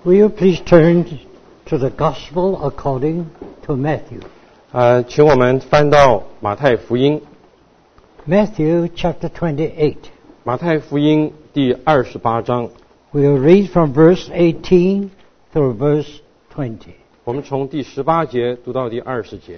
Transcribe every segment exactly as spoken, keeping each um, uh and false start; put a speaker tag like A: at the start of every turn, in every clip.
A: Will you please turn to the Gospel according to Matthew?
B: 呃，请我们翻到马太福音，
A: Matthew chapter twenty-eight.
B: 马太福音第二十八章，
A: We'll read from verse eighteen through verse twenty.
B: 我们从第十八节读到第二十节。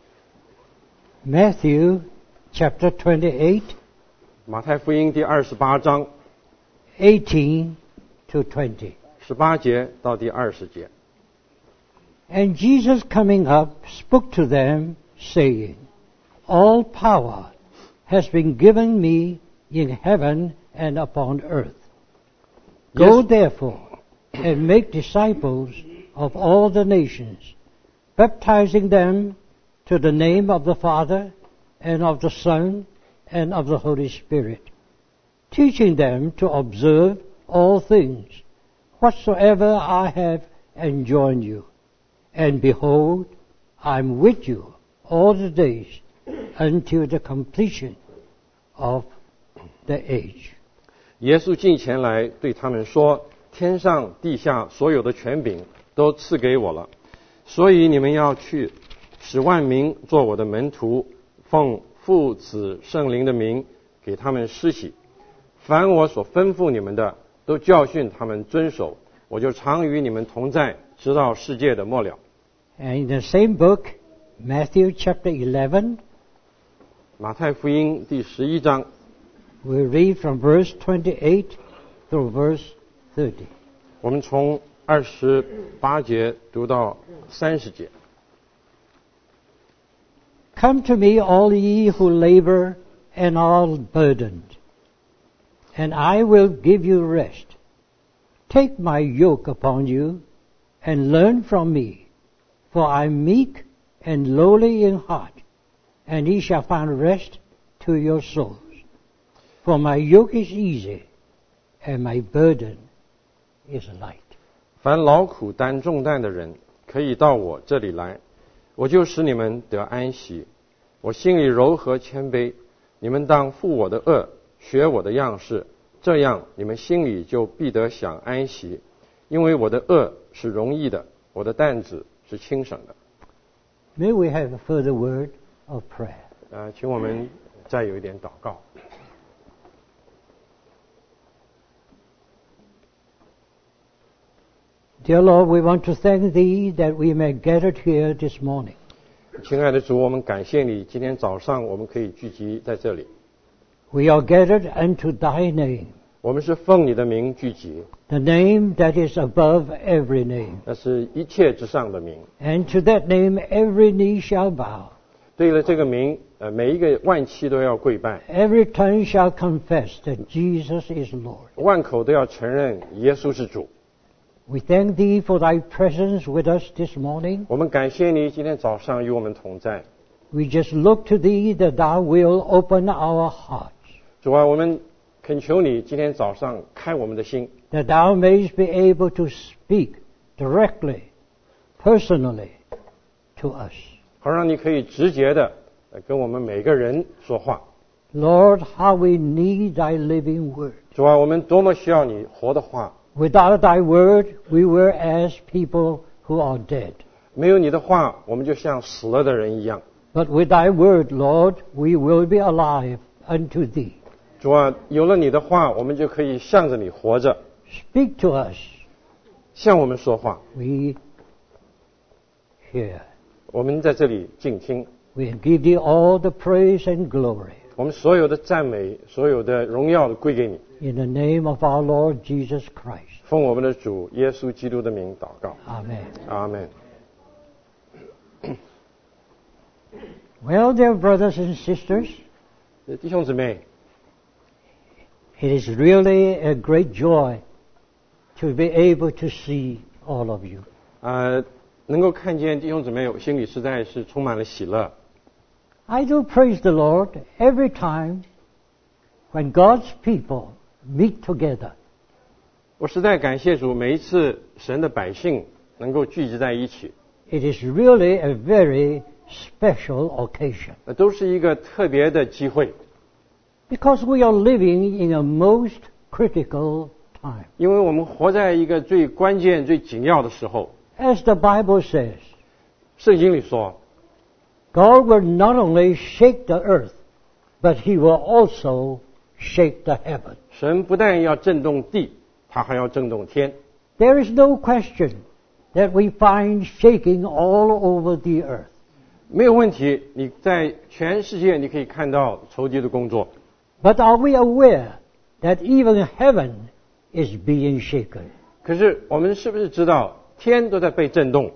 A: Matthew chapter twenty-eight,
B: 马太福音第二十八章
A: eighteen to twenty.
B: 十八节到第二十节。
A: And Jesus coming up spoke to them, saying, All power has been given me in heaven and upon earth. Go
B: Yes.
A: therefore and make disciples of all the nations, baptizing them to the name of the Father and of the Son and of the Holy Spirit, teaching them to observe all things whatsoever I have enjoined you. And behold, I am with you all the days until the completion of the age.
B: 耶稣近前来对他们说：天上地下所有的权柄都赐给我了，所以你们要去，使万民做我的门徒，奉父子圣灵的名给他们施洗。凡我所吩咐你们的，都教训他们遵守。我就常与你们同在，直到世界的末了。
A: And in the same book, Matthew chapter eleven,
B: 马太福音第十一章，
A: we read from verse twenty-eight through verse thirty.
B: 我们从二十八节读到三十节。
A: Come to me, all ye who labor and are burdened, and I will give you rest. Take my yoke upon you, and learn from me, for I am meek and lowly in heart, and ye shall find rest to your souls. For my yoke is easy, and my burden is light.
B: 凡劳苦担重担的人，可以到我这里来，我就使你们得安息。我心里柔和谦卑，你们当负我的恶，学我的样式，这样你们心里就必得享安息。因为我的恶是容易的，我的担子是轻省的。
A: May we have a further word of prayer.
B: 呃，请我们再有一点祷告。
A: Dear Lord, we want to thank Thee that we may gather here this morning.
B: 亲爱的主，我们感谢你，今天早上我们可以聚集在这里。
A: We are gathered unto Thy name,
B: 我们是奉你的名聚集，
A: the name that is above every name.
B: 那是一切之上的名。
A: And to that name every knee shall bow,
B: 对了这个名，呃，每一个万期都要跪拜，
A: every tongue shall confess that Jesus is Lord.
B: 万口都要承认耶稣是主。
A: We thank Thee for Thy presence with us this morning.
B: 我们感谢你今天早上与我们同在。
A: We just look to Thee that Thou will open our hearts,
B: 主啊，我们恳求你今天早上开我们的心，
A: that Thou mayest be able to speak directly, personally to us.
B: 好让你可以直接的呃跟我们每个人说话。
A: Lord, how we need Thy living word.
B: 主啊，我们多么需要你活的话。
A: Without Thy word, we were as people who are dead.
B: 没有你的话，我们就像死了的人一样。
A: But with Thy word, Lord, we will be alive unto Thee.
B: 主啊，有了你的话，我们就可以向着你活着，
A: Speak to us.
B: 向我们说话。
A: We hear.
B: 我们在这里静听，
A: We give Thee all the praise and glory.
B: 我们所有的赞美，所有的荣耀都归给你。
A: In the name of our Lord Jesus Christ.
B: 奉我们的主耶稣基督的名祷告，
A: Amen.
B: 阿门。
A: Well, dear brothers and sisters,
B: 弟兄姊妹，
A: it is really a great joy to be able to see all of you.
B: 呃，能够看见弟兄姊妹，我心里实在是充满了喜乐。
A: I do praise the Lord every time when God's people meet together.
B: 我实在感谢主，每一次神的百姓能够聚集在一起，
A: It is really a very special occasion.
B: 那都是一个特别的机会。
A: Because we are living in a most critical time.
B: 因为我们活在一个最关键、最紧要的时候。
A: As the Bible says,
B: 圣经里说，
A: God will not only shake the earth, but He will also shake the heaven.
B: 神不但要震动地，他还要震动天。
A: There is no question that we find shaking all over the earth.
B: 没有问题，你在全世界你可以看到仇敌的工作。
A: But are we aware that even heaven is being shaken?
B: 可是我们是不是知道天都在被震动？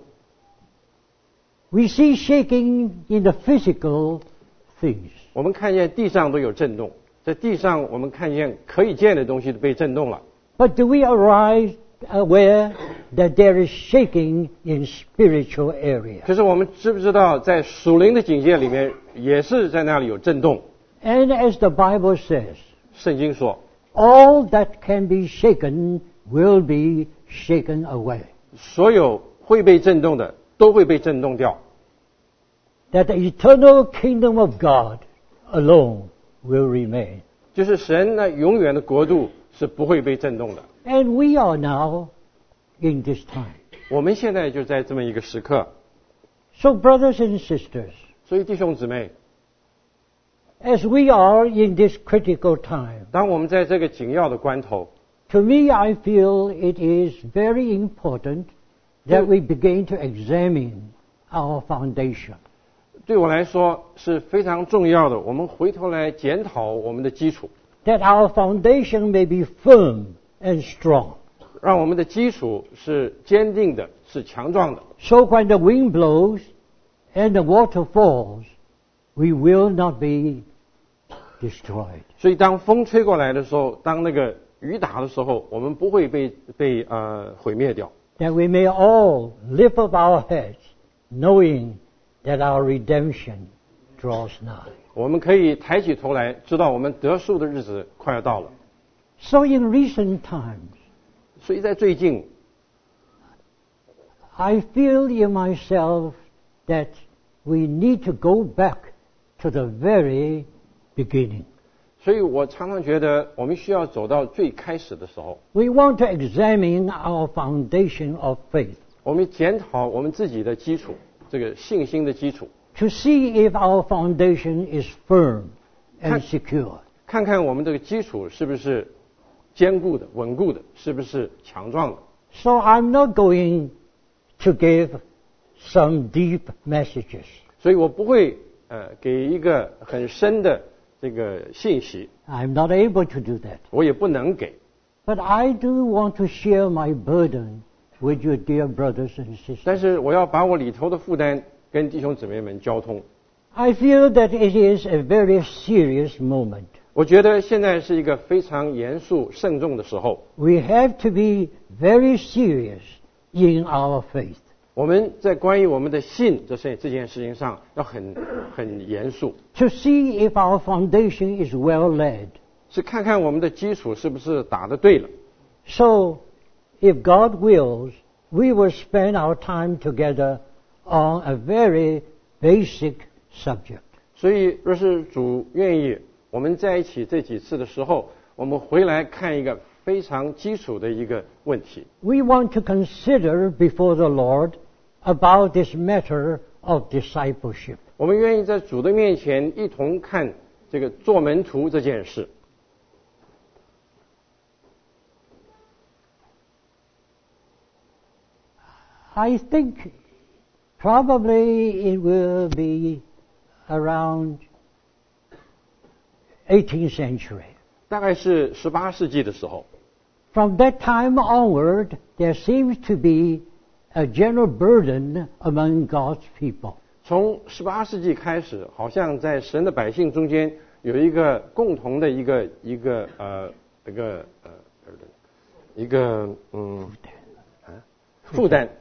A: We see shaking in the physical things.
B: 我们看见地上都有震动，在地上我们看见可以见的东西都被震动了。
A: But do we arise aware that there is shaking in spiritual area?
B: 可是我们知不知道，在属灵的境界里面，也是在那里有震动？
A: And as the Bible says,
B: 圣经说，
A: all that can be shaken will be shaken away.
B: 所有会被震动的都会被震动掉。
A: That the eternal kingdom of God alone will remain.
B: 就是神那永远的国度是不会被震动的。
A: And we are now in this time.
B: 我们现在就在这么一个时刻，
A: So brothers and sisters,
B: 所以弟兄姊妹，
A: as we are in this critical time,
B: 当我们在这个紧要的关头，
A: to me I feel it is very important that we begin to examine our foundation.
B: 对我来说是非常重要的。我们回头来检讨我们的基础，
A: That our foundation may be firm and strong.
B: 让我们的基础是坚定的，是强壮的。
A: So when the wind blows and the water falls, we will not be destroyed.
B: 所以当风吹过来的时候，当那个雨打的时候，我们不会被被呃毁灭掉。
A: That we may all lift up our heads, knowing that our redemption draws nigh.
B: 我们可以抬起头来，知道我们得赎的日子快要到了。
A: So in recent times,
B: 所以在最近，
A: I feel in myself that we need to go back to the very beginning.
B: 所以我常常觉得我们需要走到最开始的时候，
A: We want to examine our foundation of faith
B: 我们检讨我们自己的基础，这个信心的基础，
A: to see if our foundation is firm and secure.
B: 看看我们这个基础是不是坚固的、稳固的，是不是强壮的。
A: So I'm not going to give some deep messages.
B: 所以我不会呃给一个很深的这个信息，
A: I'm not able to do that.
B: 我也不能给。
A: But I do want to share my burden with you, dear brothers and
B: 但
A: sisters.
B: 是我要把我里头的负担跟弟兄姊妹们交通。
A: I feel that it is a very serious moment.
B: 我觉得现在是一个非常严肃慎重的时候，
A: We have to be very serious in our faith.
B: 我们在关于我们的信这事这件事情上要很很严肃，
A: To see if our foundation is well laid.
B: 是看看我们的基础是不是打得对了。
A: So, if God wills, we will spend our time together on a very basic subject.
B: 所以，若是主愿意，我们在一起这几次的时候，我们回来看一个非常基础的一个问题。
A: We want to consider before the Lord about this matter of discipleship.
B: 我们愿意在主的面前一同看这个做门徒这件事。
A: I think probably it will be around eighteenth century.
B: 大概是十八世纪的时候，
A: From that time onward, there seems to be a general burden among God's people.
B: 从十八世纪开始，好像在神的百姓中间有一个共同的一个一个呃一个呃一个嗯啊负担。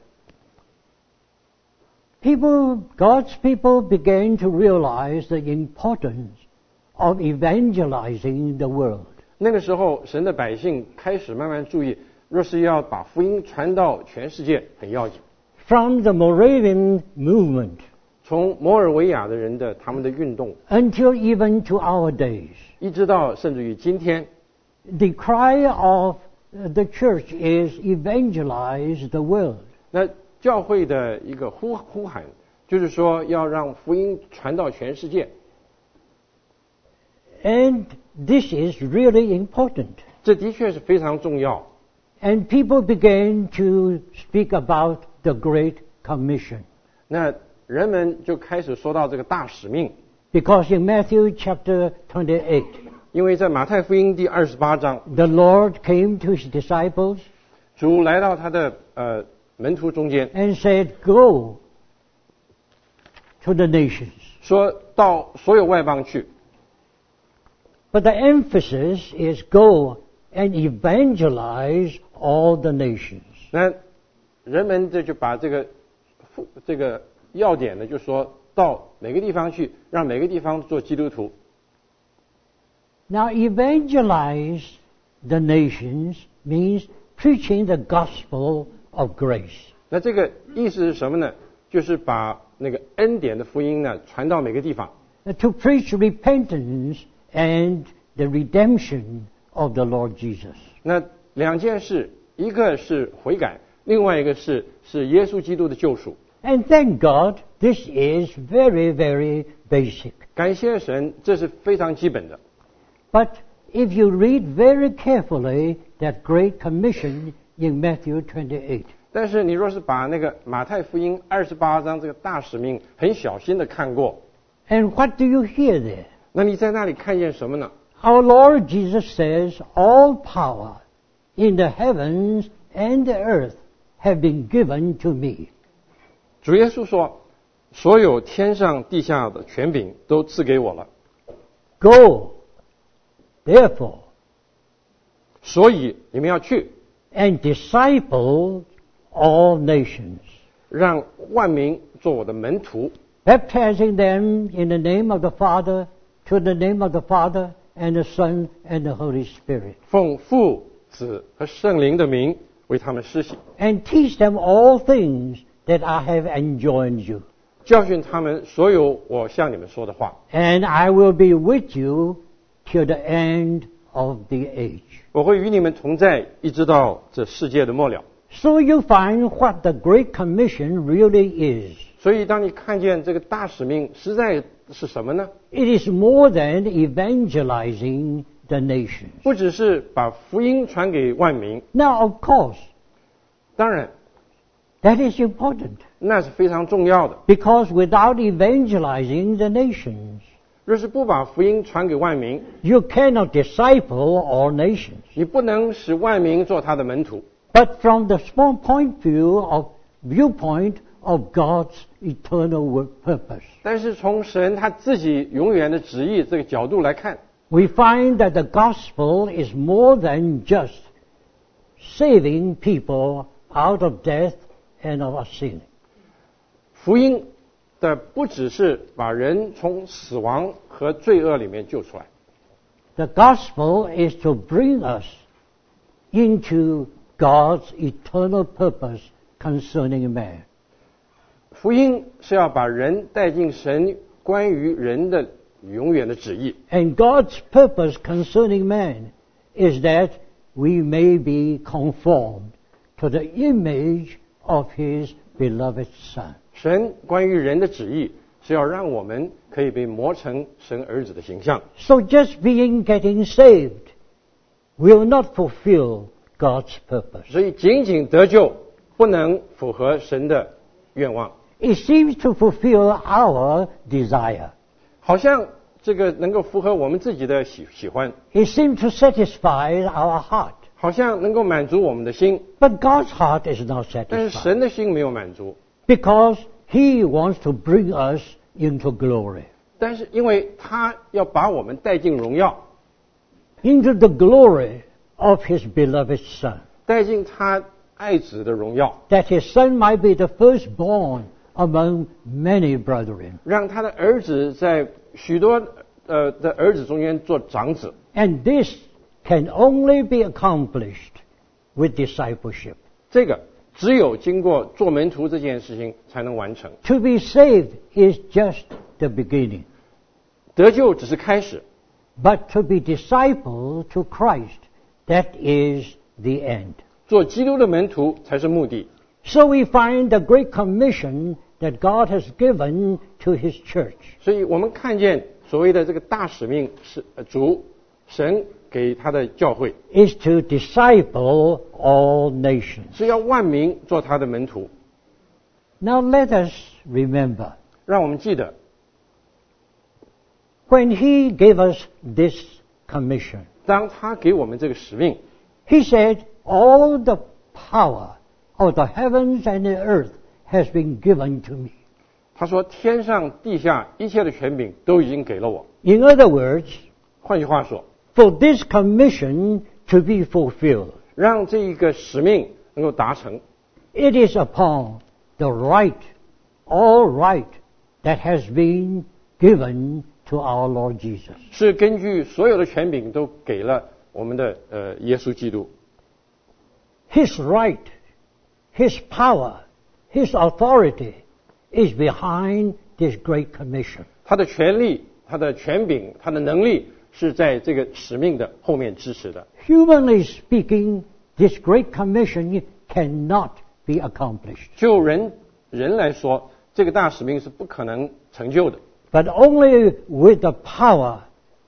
A: People, God's people began to realize the importance of evangelizing the world.
B: 那个时候，神的百姓开始慢慢注意，若是要把福音传到全世界，很要紧。
A: From the Moravian movement
B: 从摩尔维亚的人的他们的运动，
A: until even to our days,
B: 一直到甚至于今天，
A: the cry of uh, the church is evangelize the world.
B: 那教会的一个呼呼喊，就是说要让福音传到全世界。
A: And this is really important.
B: 这的确是非常重要。
A: And people began to speak about the Great Commission.
B: 那人们就开始说到这个大使命，
A: Because in Matthew chapter twenty-eight,
B: 因为在马太福音第二十八章，
A: the Lord came to his disciples
B: 主来到他的呃门徒中间，
A: and said, "Go to the nations."
B: 说到所有外邦去。
A: But the emphasis is go and evangelize all the nations.
B: 那人们这就把这个这个要点呢，就说到每个地方去，让每个地方做基督徒。
A: Now, evangelize the nations means preaching the gospel of grace.
B: 那这个意思是什么呢？就是把那个恩典的福音呢传到每个地方。
A: To preach repentance and the redemption of the Lord Jesus.
B: 那两件事，一个是悔改，另外一个是是耶稣基督的救赎。
A: And thank God, this is very, very basic.
B: 感谢神，这是非常基本的。
A: But if you read very carefully that Great Commission in Matthew twenty-eight,
B: 但是你若是把那个马太福音二十八章这个大使命很小心的看过，
A: and what do you hear there?
B: 那你在那里看见什么呢？
A: Our Lord Jesus says, "All power in the heavens and the earth have been given to me."
B: 主耶稣说，所有天上地下的权柄都赐给我了，
A: Go, therefore,
B: 所以你们要去，
A: and disciple all nations,
B: 让万民做我的门徒，
A: baptizing them in the name of the Father, to the name of the Father and the Son and the Holy Spirit,
B: 奉父子和圣灵的名为他们施洗，
A: and teach them all things that I have enjoined you.
B: 教训他们所有我向你们说的话，
A: And I will be with you till the end of the age.
B: 我会与你们同在，一直到这世界的末了。
A: So you find what the Great Commission really is.
B: 所以，当你看见这个大使命实在是什么呢？
A: It is more than evangelizing the nations.
B: 不只是把福音传给万民，
A: Now, of course,
B: 当然
A: that is important.
B: 那是非常重要的。
A: Because without evangelizing the nations,
B: 若是不把福音传给万民，
A: you cannot disciple all nations.
B: 你不能使万民做他的门徒。
A: But from the small point view of viewpoint of God's eternal work purpose,
B: 但是从神他自己永远的旨意这个角度来看，
A: we find that the gospel is more than just saving people out of death and of sin.
B: 福音的不只是把人从死亡和罪恶里面救出来，
A: The gospel is to bring us into God's eternal purpose concerning man.
B: 福音是要把人带进神关于人的永远的旨意。
A: And God's purpose concerning man is that we may be conformed to the image of His beloved Son.
B: 神关于人的旨意是要让我们可以被磨成神儿子的形象。
A: So just being getting saved will not fulfill God's purpose.
B: 所以仅仅得救不能符合神的愿望，
A: It seems to fulfill our desire.
B: 好像这个能够符合我们自己的喜喜欢，
A: It seems to satisfy our heart.
B: 好像能够满足我们的心，
A: But God's heart is not
B: 但是
A: satisfied
B: 神的心没有满足。
A: because He wants to bring us into glory.
B: 但是因为他要把我们带进荣耀，
A: Into the glory of His beloved Son.
B: 带进他爱子的荣耀，
A: That His Son might be the firstborn among many brethren.
B: 让他的儿子在许多呃的儿子中间做长子。
A: And this can only be accomplished with discipleship.
B: 这个只有经过做门徒这件事情才能完成。
A: To be saved is just the beginning.
B: 得救只是开始，
A: But to be disciple to Christ, that is the end.
B: 做基督的门徒才是目的。
A: So we find the great commission that God has given to His church
B: 所以我们看见所谓的这个大使命是呃主神给他的教会，
A: is to disciple all nations.
B: 是要万民做他的门徒。
A: Now let us remember,
B: 让我们记得，
A: when He gave us this commission,
B: 当他给我们这个使命，
A: He said, all the power of the heavens and the earth has been given to me.
B: 他说天上地下一切的权柄都已经给了我。
A: In other words,
B: 换句话说，
A: for this commission to be fulfilled,
B: 让这一个使命能够达成，
A: it is upon the right, all right, that has been given to our Lord Jesus.
B: 是根据所有的权柄都给了我们的呃耶稣基督。
A: His right, His power, His authority is behind this great commission.
B: 他的权力、他的权柄、他的能力是在这个使命的后面支持的。
A: Humanly speaking, this great commission cannot be accomplished.
B: 就人人来说，这个大使命是不可能成就的。
A: But only with the power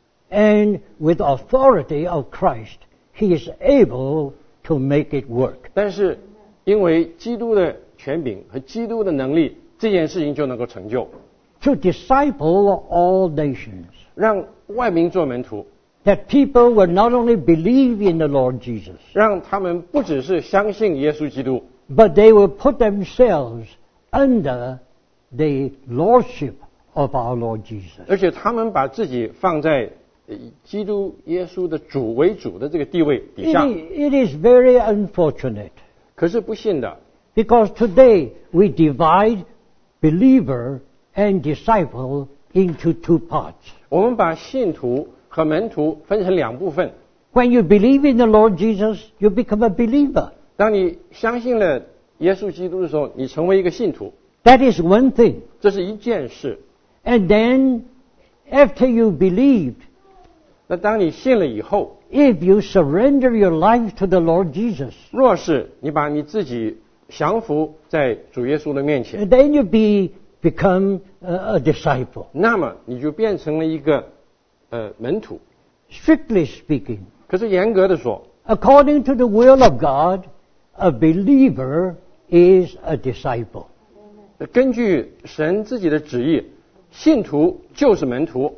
A: and with the authority of Christ, He is able to make it work.
B: 但是因为基督的权柄和基督的能力，这件事情就能够成就，
A: To disciple all nations,
B: 让外民做门徒，
A: that people will not only believe in the Lord Jesus,
B: 让他们不只是相信耶稣基督，
A: but they will put themselves under the lordship of our Lord Jesus.
B: 而且他们把自己放在以基督耶稣的主为主的这个地位底
A: It
B: 下。
A: is, it is very unfortunate
B: 可是不幸的，
A: because today we divide believer and disciple into two parts.
B: 我们把信徒和门徒分成两部分。
A: When you believe in the Lord Jesus, you become a believer.
B: 当你相信了耶稣基督的时候，你成为一个信徒，
A: That is one thing.
B: 这是一件事。
A: And then, after you believed,
B: 那当你信了以后，
A: if you surrender your life to the Lord Jesus,
B: 若是你把你自己降服在主耶稣的面前，
A: then you be become a, a disciple.
B: 那么你就变成了一个呃门徒。
A: Strictly speaking,
B: 可是严格的说，
A: according to the will of God, a believer is a disciple.
B: 根据神自己的旨意，信徒就是门徒。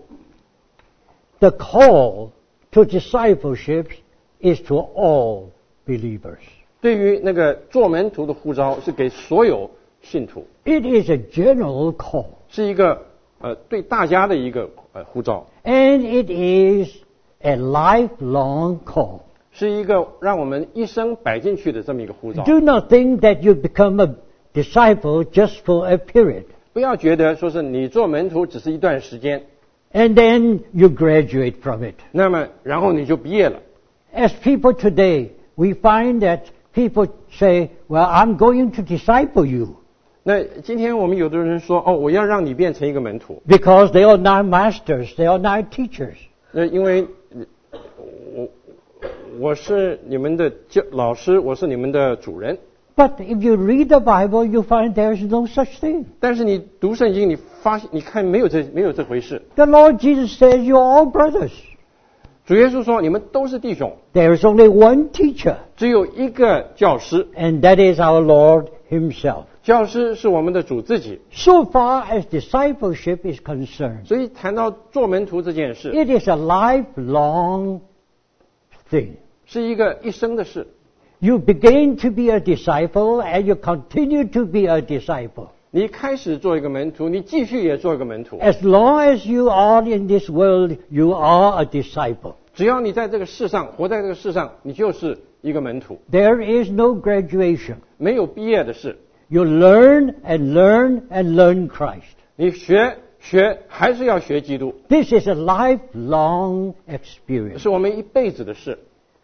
A: The call to discipleship is to all believers.
B: 对于那个做门徒的呼召，是给所有信徒，
A: It is a general call,
B: 是一个呃对大家的一个呃呼召，
A: and it is a lifelong call.
B: 是一个让我们一生摆进去的这么一个呼召。
A: Do not think that you become a disciple just for a period,
B: 不要觉得说是你做门徒只是一段时间，
A: and then you graduate from it.
B: 那么然后你就毕业了。
A: As people today, we find that people say, well, I'm going to disciple you
B: 那今天我们有的人说，哦，我要让你变成一个门徒，
A: because they are now masters, they are now teachers.
B: 那因为呃我我是你们的教老师，我是你们的主人。
A: But if you read the Bible, you find there is no such thing.
B: 但是你读圣经，你发现你看没有这没有这回事。
A: The Lord Jesus says, you're all brothers.
B: 主耶稣说，你们都是弟兄，
A: There is only one teacher,
B: 只有一个教师，
A: and that is our Lord Himself.
B: 教师是我们的主自己。
A: So far as discipleship is concerned,
B: 所以谈到做门徒这件事，
A: it is a lifelong thing.
B: 是一个一生的事。
A: You begin to be a disciple and you continue to be a disciple.
B: 你开始做一个门徒，你继续也做一个门徒。
A: As long as you are in this world, you are a disciple.
B: 只要你在这个世上活在这个世上，你就是一个门徒，
A: There is no graduation.
B: 没有毕业的事。
A: You learn and learn and learn Christ.
B: 你学学还是要学基督，
A: This is a lifelong experience.
B: 是我们一辈子的事。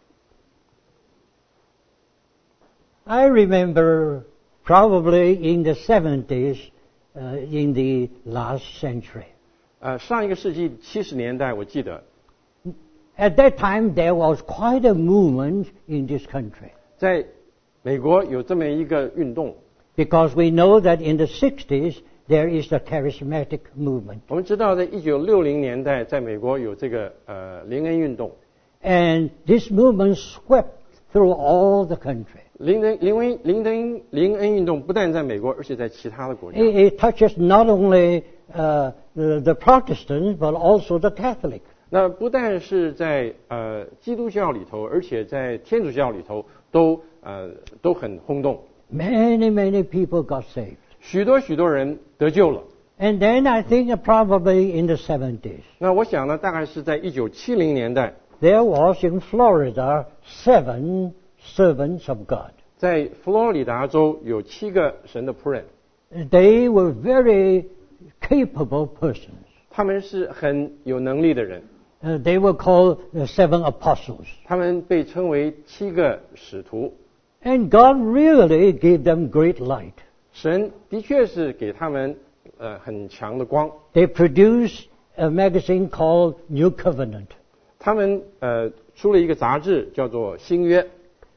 A: I remember probably in the seventies, uh, in the last century,
B: 呃，上一个世纪七十年代，我记得
A: At that time, there was quite a movement in this country.
B: 在美国有这么一个运动，
A: Because we know that in the sixties, there is the charismatic movement.
B: 我们知道在一九六零年代，在美国有这个呃灵恩运动，
A: And this movement swept through all the country.
B: 灵恩灵恩灵恩灵恩运动不但在美国，而且在其他的国家。
A: It, it touches not only uh, the, the Protestants, but also the Catholic.
B: 那不但是在呃基督教里头，而且在天主教里头都呃都很轰动，
A: Many, many people got saved.
B: 许多许多人得救了。
A: And then I think probably in the seventies,
B: 那我想呢，大概是在一九七零年代，
A: there was in Florida seven servants of God.
B: 在佛罗里达州有七个神的仆人，
A: They were very capable persons.
B: 他们是很有能力的人，
A: Uh, they were called the seven apostles.
B: 他们被称为七个使徒。
A: And God really gave them great light.
B: 神的确是给他们呃很强的光。
A: They produced a magazine called New Covenant.
B: 他们呃出了一个杂志叫做《新约》，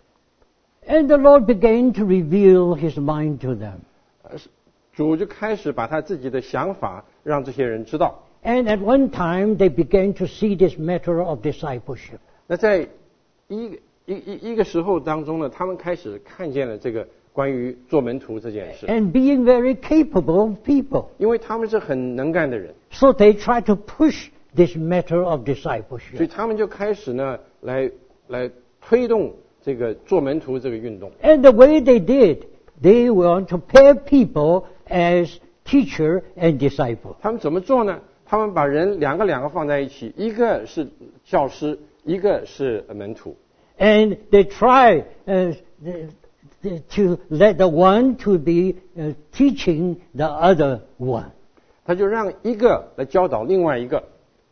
A: And the Lord began to reveal His mind to them.
B: 呃主就开始把他自己的想法让这些人知道。
A: And at one time, they began to see this matter of discipleship.
B: 那在一个一一一个时候当中呢，他们开始看见了这个关于做门徒这件事，
A: And being very capable of people.
B: 因为他们是很能干的人，
A: So they tried to push this matter of
B: 所以
A: discipleship.
B: 他们就开始呢来来推动这个做门徒这个运动。
A: And the way they did, they want to pair people as teacher and disciple.
B: 他们怎么做呢？他们把人两个两个放在一起，一个是教师，一个是门徒。
A: And they try uh, the- the- to let the one to be uh, teaching the other one.
B: 他就让一个来教导另外一个。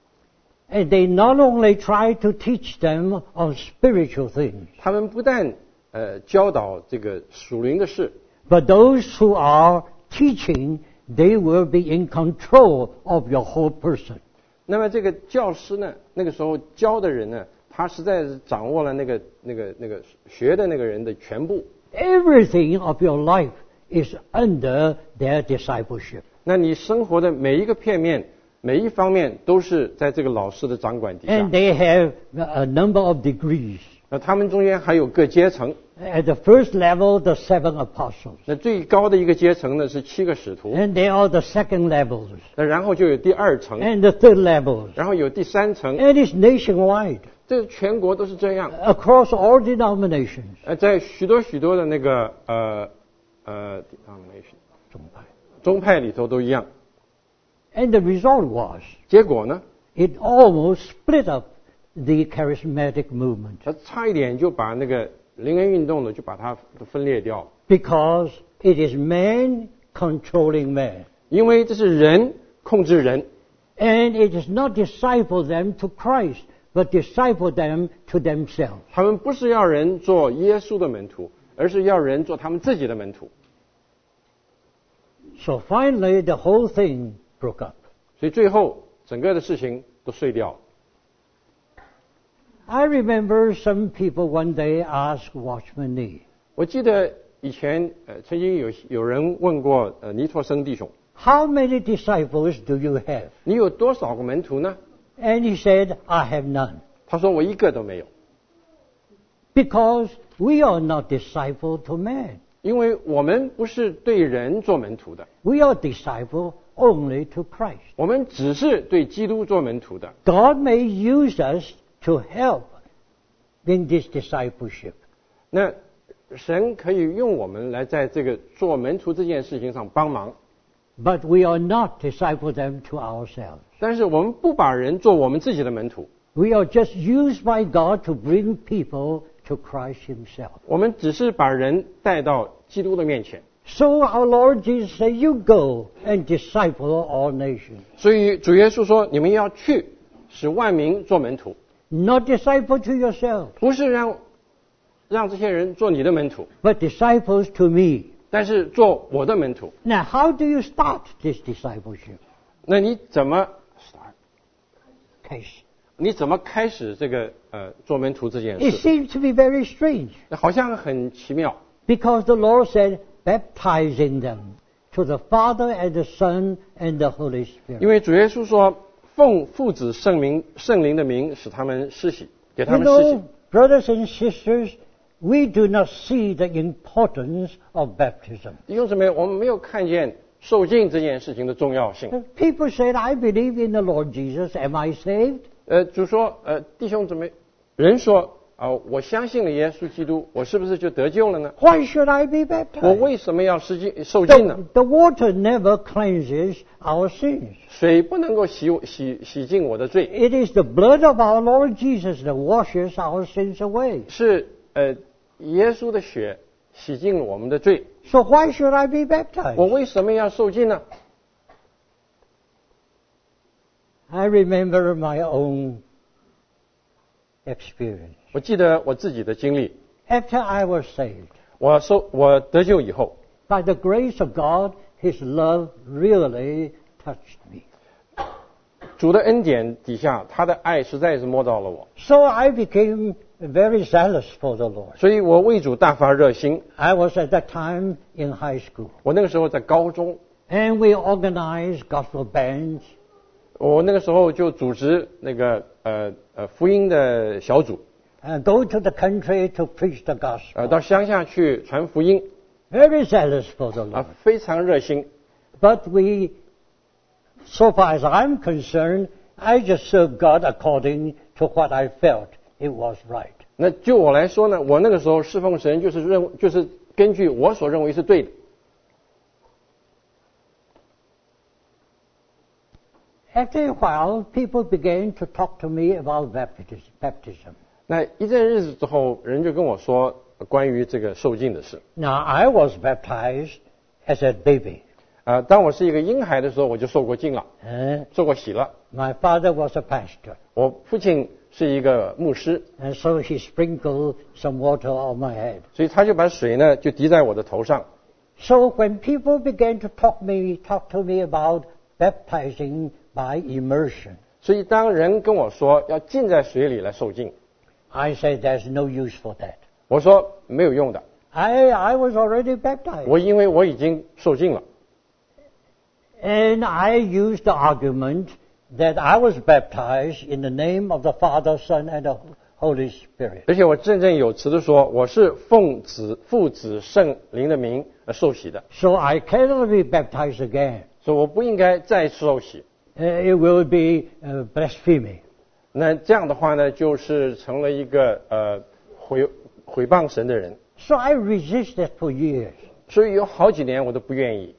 A: And they not only try to teach them on spiritual things,
B: 他们不但呃教导这个属灵的事，
A: but those who are teaching, they will be in control of your whole person.
B: 那么这个教师呢，那个时候教的人呢，他实在是掌握了那个那个那个学的那个人的全部。
A: Everything of your life is under their discipleship.
B: 那你生活的每一个片面，每一方面都是在这个老师的掌管底下
A: And。they have a number of degrees.
B: 那他们中间还有各阶层。
A: At the first level, the seven apostles.
B: 那最高的一个阶层呢是七个使徒，
A: And there are the second levels.
B: 那然后就有第二层，
A: And the third levels.
B: 然后有第三层，
A: And it's nationwide,
B: 这全国都是这样。
A: across all denominations.
B: 呃，在许多许多的那个呃呃 denomination 宗派里头都一样。
A: And the result was,
B: 结果呢，
A: it almost split up the charismatic movement
B: 他差一点就把那个灵恩运动呢，就把它分裂掉，
A: because it is man controlling man.
B: 因为这是人控制人，
A: And it is not disciple them to Christ, but disciple them to themselves.
B: 他们不是要人做耶稣的门徒，而是要人做他们自己的门徒。
A: So finally, the whole thing broke up.
B: 所以最后整个的事情都碎掉了。
A: I remember some people one day asked Watchman Nee,
B: 我记得以前呃曾经有有人问过呃尼托生弟兄，
A: how many disciples do you have?
B: 你有多少个门徒呢？
A: And he said, I have none.
B: 他说我一个都没有，
A: Because we are not disciple to man.
B: 因为我们不是对人做门徒的，
A: We are disciple only to Christ.
B: 我们只是对基督做门徒的。
A: God may use us to help in this discipleship.
B: 那神可以用我们来在这个做门徒这件事情上帮忙，
A: But we are not disciple them to ourselves.
B: 但是我们不把人做我们自己的门徒，
A: We are just used by God to bring people to Christ Himself.
B: 我们只是把人带到基督的面前。
A: So our Lord Jesus said, you go and disciple all nations.
B: 所以主耶稣说：“你们要去，使万民做门徒，
A: Not disciple to yourself,
B: 不是让让这些人做你的门徒，
A: but disciples to me.
B: 但是做我的门徒。
A: Now, how do you start this discipleship?
B: 那你怎么 start？
A: Case.
B: 你怎么开始这个呃做门徒这件
A: It
B: 事？
A: seems to be very strange
B: 好像很奇妙，
A: because the Lord said, baptizing them to the Father and the Son and the Holy
B: 因
A: Spirit.
B: 为主耶稣说，奉父子圣名圣灵的名使他们施洗，给他
A: You
B: 们施洗
A: know,。brothers and sisters, we do not see the importance of baptism.
B: 弟兄姊妹，我们没有看见受浸这件事情的重要性。
A: People said, I believe in the Lord Jesus. Am I saved?
B: 呃，主说，呃，弟兄姊妹，人说啊、我相信了耶稣基督，我是不是就得救了呢？
A: Why should I be
B: 我
A: baptized?
B: 为什么要施浸受浸呢？
A: The, the water never cleanses our sins.
B: 水不能够洗洗洗净我的罪，
A: It is the blood of our Lord Jesus that washes our sins away.
B: 是呃耶稣的血洗净了我们的罪。
A: So why should I be
B: 我
A: baptized?
B: 为什么要受浸呢？
A: I remember my own experience.
B: 我记得我自己的经历，
A: After I was saved,
B: 我受我得救以后，
A: by the grace of God, His love really touched me.
B: 主的恩典底下，他的爱实在是摸到了我，
A: So I became very zealous for the Lord.
B: 所以我为主大发热心。
A: I was at that time in high school,
B: 我那个时候在高中，
A: and we organized gospel bands.
B: 我那个时候就组织那个呃呃福音的小组，
A: And go to the country to preach the
B: 呃
A: gospel.
B: 到乡下去传福音，
A: Very zealous for the
B: 啊
A: Lord.
B: 非常热心。
A: But we, so far as I'm concerned, I just serve God according to what I felt it was right.
B: 那就我来说呢，我那个时候侍奉神就是认就是根据我所认为是对的。
A: After a while, people began to talk to me about baptis- baptism.
B: 那一阵日子之后，人就跟我说呃关于这个受浸的事。
A: Now, I was baptized as a baby.
B: 啊、当我是一个婴孩的时候，我就受过浸了，
A: Uh,
B: 受过洗了。
A: my father was a pastor,
B: 我父亲是一个牧师，
A: and so he sprinkled some water on my head.
B: 所以他就把水呢就滴在我的头上。
A: So when people began to talk me, talk to me about baptizing by immersion,
B: 所以当人跟我说要浸在水里来受浸，
A: I said there's no use for that.
B: 我说没有用的，
A: I, I was already baptized.
B: 我因为我已经受浸了。
A: And I used the argument that I was baptized in the name of the Father, Son, and the Holy Spirit.
B: 而且我振振有词的说，我是奉子父子圣灵的名而受洗的，
A: So I cannot be baptized again.
B: 所以我不应该再受洗。
A: Uh, it will be uh, blasphemy.
B: 那这样的话呢，就是成了一个呃毁毁谤神的人。
A: So I resisted for years.
B: 所以有好几年我都不愿意，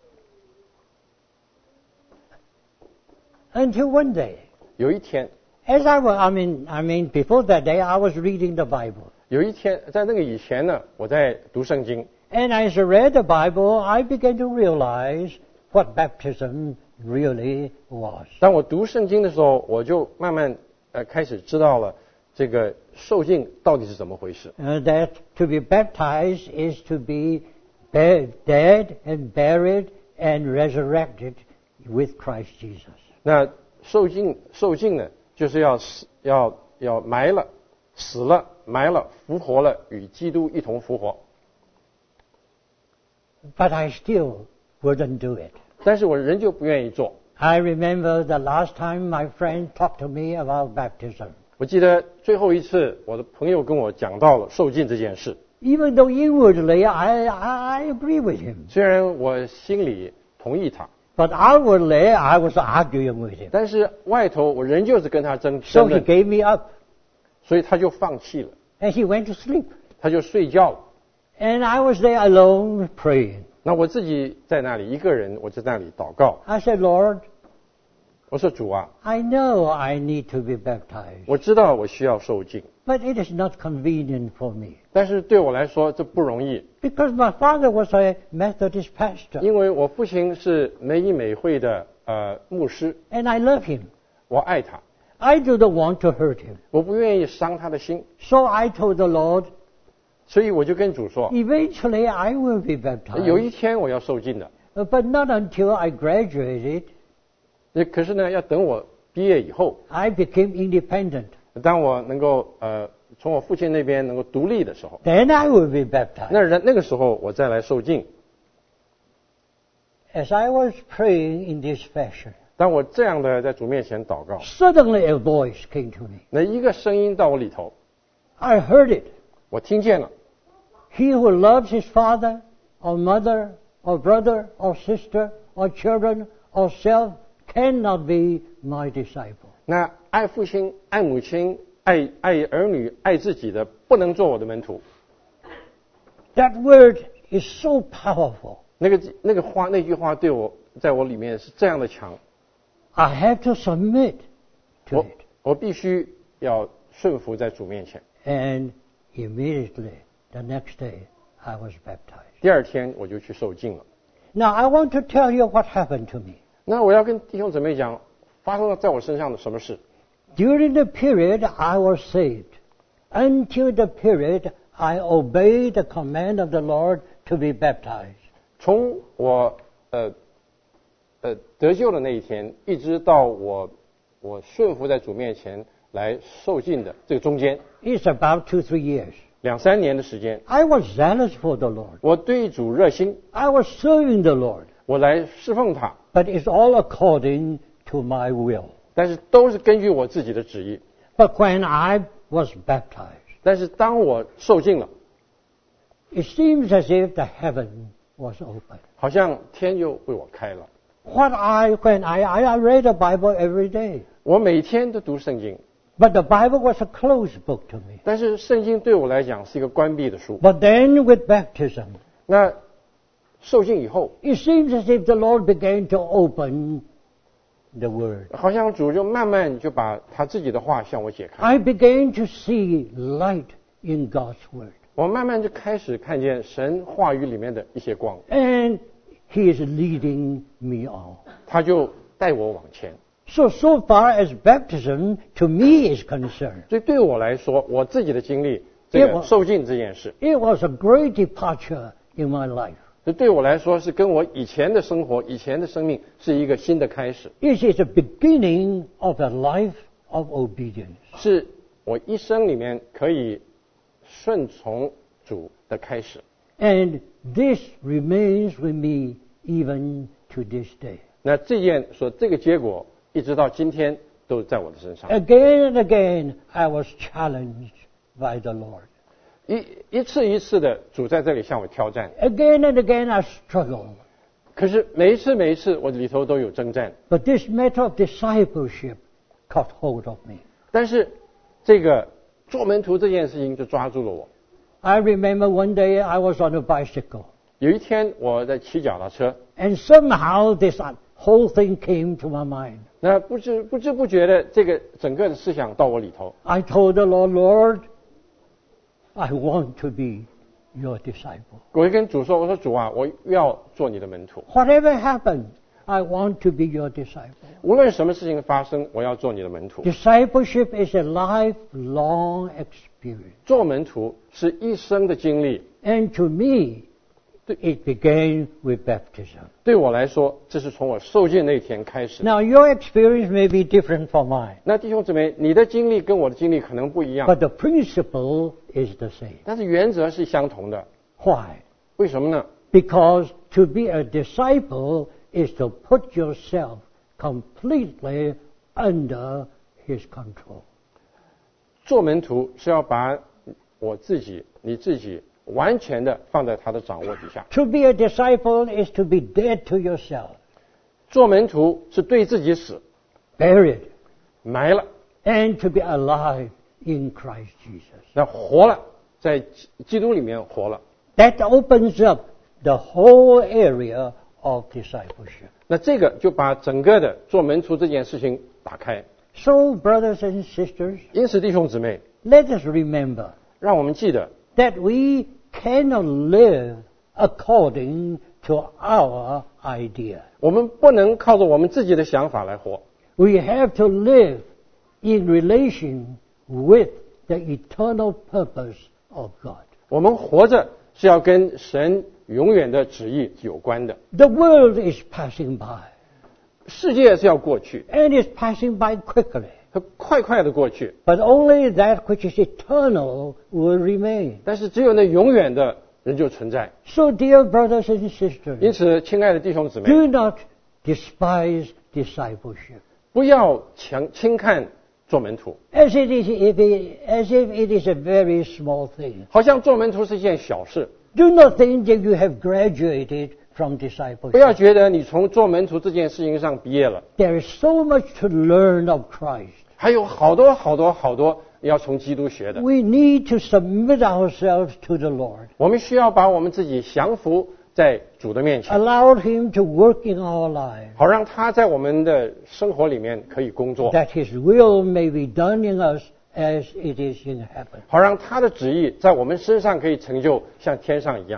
A: Until one day,
B: 有一天，
A: as I was, I mean, I mean, before that day, I was reading the Bible.
B: 有一天在那个以前呢，我在读圣经，
A: And as I read the Bible, I began to realize what baptism really was.
B: 当我读圣经的时候，我就慢慢呃开始知道了这个受浸到底是怎么回事。
A: Uh, that to be baptized is to be bur- dead and buried and resurrected with Christ Jesus.
B: 那受浸受浸呢，就是要死要要埋了死了埋了复活了，与基督一同复活。
A: But I still wouldn't do it.
B: 但是我仍旧不愿意做。
A: I remember the last time my friend talked to me about baptism.
B: 我记得最后一次我的朋友跟我讲到了受浸这件事，
A: Even though inwardly I, I, I agree with him,
B: 虽然我心里同意他，
A: but outwardly I was arguing with him.
B: 但是外头我仍旧是跟他争
A: So
B: 争
A: he
B: 论，
A: gave me up
B: 所以他就放弃了，
A: and he went to sleep.
B: 他就睡觉了。
A: And I was there alone praying.
B: 那我自己在那里一个人，我在那里祷告，
A: I said, Lord,
B: 我说主啊，
A: I know I need to be baptized,
B: 我知道我需要受浸，
A: but it is not convenient for me.
B: 但是对我来说这不容易，
A: Because my father was a Methodist pastor,
B: 因为我父亲是美以美会的呃牧师，
A: and I love him.
B: 我爱他，
A: I do not want to hurt him.
B: 我不愿意伤他的心，
A: So I told the Lord,
B: 所以我就跟主说，
A: eventually I will be baptized,
B: 有一天我要受浸的。
A: uh, but not until I graduated
B: 也可是呢，要等我毕业以后，
A: I became independent.
B: 当我能够呃从我父亲那边能够独立的时候，
A: Then I will be baptized.
B: 那人那个时候我再来受浸。
A: As I was praying in this fashion,
B: 当我这样的在主面前祷告，
A: suddenly a voice came to me.
B: 那一个声音到我里头，
A: I heard it.
B: 我听见了。
A: He who loves his father or mother or brother or sister or children or self cannot be my disciple.
B: 那爱父亲、爱母亲、爱爱儿女、爱自己的，不能做我的门徒。
A: That word is so powerful.
B: 那个那个话，那句话对我，在我里面是这样的强，
A: I have to submit to
B: 我
A: it.
B: 我必须要顺服在主面前。
A: And immediately, the next day, I was baptized.
B: 第二天我就去受浸了。
A: Now, I want to tell you what happened to me.
B: 那我要跟弟兄姊妹讲，发生了在我身上的什么事？
A: During the period I was saved, until the period I obeyed the command of the Lord to be baptized.
B: 从我呃呃得救的那一天，一直到我我顺服在主面前来受浸的这个中间，
A: It's about two, three years.
B: 两三年的时间，
A: I was zealous for the Lord.
B: 我对主热心，
A: I was serving the Lord.
B: 我来侍奉他，
A: But it's all according to my will.
B: 但是都是根据我自己的旨意。
A: But when I was baptized,
B: 但是当我受浸了，
A: it seems as if the heaven was open.
B: 好像天就为我开了。
A: What I, when I, I read the Bible every day,
B: 我每天都读圣经，
A: but the Bible was a closed book to me.
B: 但是圣经对我来讲是一个关闭的书。
A: But then with baptism,
B: 那受浸以后，
A: it seems as if the Lord began to open the Word.
B: 好像主就慢慢就把他自己的话向我解开。
A: I began to see light in God's Word.
B: 我慢慢就开始看见神话语里面的一些光，
A: And He is leading me on.
B: 他就带我往前。
A: So, so far as baptism to me is concerned,
B: 所以对我来说，我自己的经历，这
A: 因为我
B: 个受浸这件事，
A: it was a great departure in my life.
B: 这对我来说是跟我以前的生活、以前的生命是一个新的开始，
A: It is the beginning of a life of obedience.
B: 是我一生里面可以顺从主的开始。
A: And this remains with me even to this day.
B: 那这件说这个结果，一直到今天都在我的身上。
A: Again and again, I was challenged by the Lord.
B: 一一次一次的主在这里向我挑战，
A: Again and again, I struggled.
B: 可是每一次每一次我里头都有征战。
A: But this matter of discipleship caught hold of me.
B: 但是这个做门徒这件事情就抓住了我。
A: I remember one day I was on a bicycle,
B: 有一天我在骑脚踏车，
A: and somehow this whole thing came to my mind.
B: 那不知不知不觉的这个整个的思想到我里头，
A: I told the Lord, Lord, I want to be your disciple.
B: 我就跟主说：“我说主啊，我要做你的门徒。
A: Whatever happened, I want to be your disciple.
B: 无论什么事情发生，我要做你的门徒。
A: Discipleship is a lifelong experience.
B: 做门徒是一生的经历，
A: And to me, it began with baptism.
B: 对我来说，这是从我受浸那天开始。
A: Now, your experience may be different from mine,
B: 那弟兄姊妹，你的经历跟我的经历可能不一样，
A: but the principle is the same.
B: 但是原则是相同的。
A: Why?
B: 为什么呢？
A: Because to be a disciple is to put yourself completely under his control.
B: 做门徒是要把我自己、你自己完全的放在他的掌握底下。
A: To be a disciple is to be dead to yourself,
B: 做门徒是对自己死，
A: buried,
B: 埋了，
A: and to be alive in Christ Jesus.
B: 那活了，在基基督里面活了。
A: That opens up the whole area of discipleship.
B: 那这个就把整个的做门徒这件事情打开。
A: So, brothers and sisters,
B: 因此，弟兄姊妹，
A: let us remember
B: 让我们记得，
A: that we cannot live according to our idea.
B: 我们不能靠着我们自己的想法来活，
A: We have to live in relation with the eternal purpose of God.
B: 我们活着是要跟神永远的旨意有关的。
A: The world is passing by.
B: 世界是要过去，
A: and is passing by quickly.
B: 它快快的过去，
A: But only that which is eternal will remain.
B: 但是只有那永远的仍旧存在。
A: So, dear brothers and
B: 因
A: sisters,
B: 此，亲爱的弟兄姊妹，
A: do not despise discipleship,
B: 不要强轻看做门徒，
A: as it is if it, as if it is a very small thing.
B: 好像做门徒是一件小事。
A: Do not think that you have graduated from
B: 不要
A: discipleship.
B: 觉得你从做门徒这件事情上毕业了，
A: There is so much to learn of Christ.
B: 还有好多好多好多要从基督学的。
A: We need to submit ourselves to the Lord.
B: 我们需要把我们自己降服在主的面前，
A: Allow Him to work in our lives,
B: 好让他在我们的生活里面可以工作，
A: that His will may be done in us as it is in heaven.
B: 好让他的旨意在我们身上可以成就，像天上一样。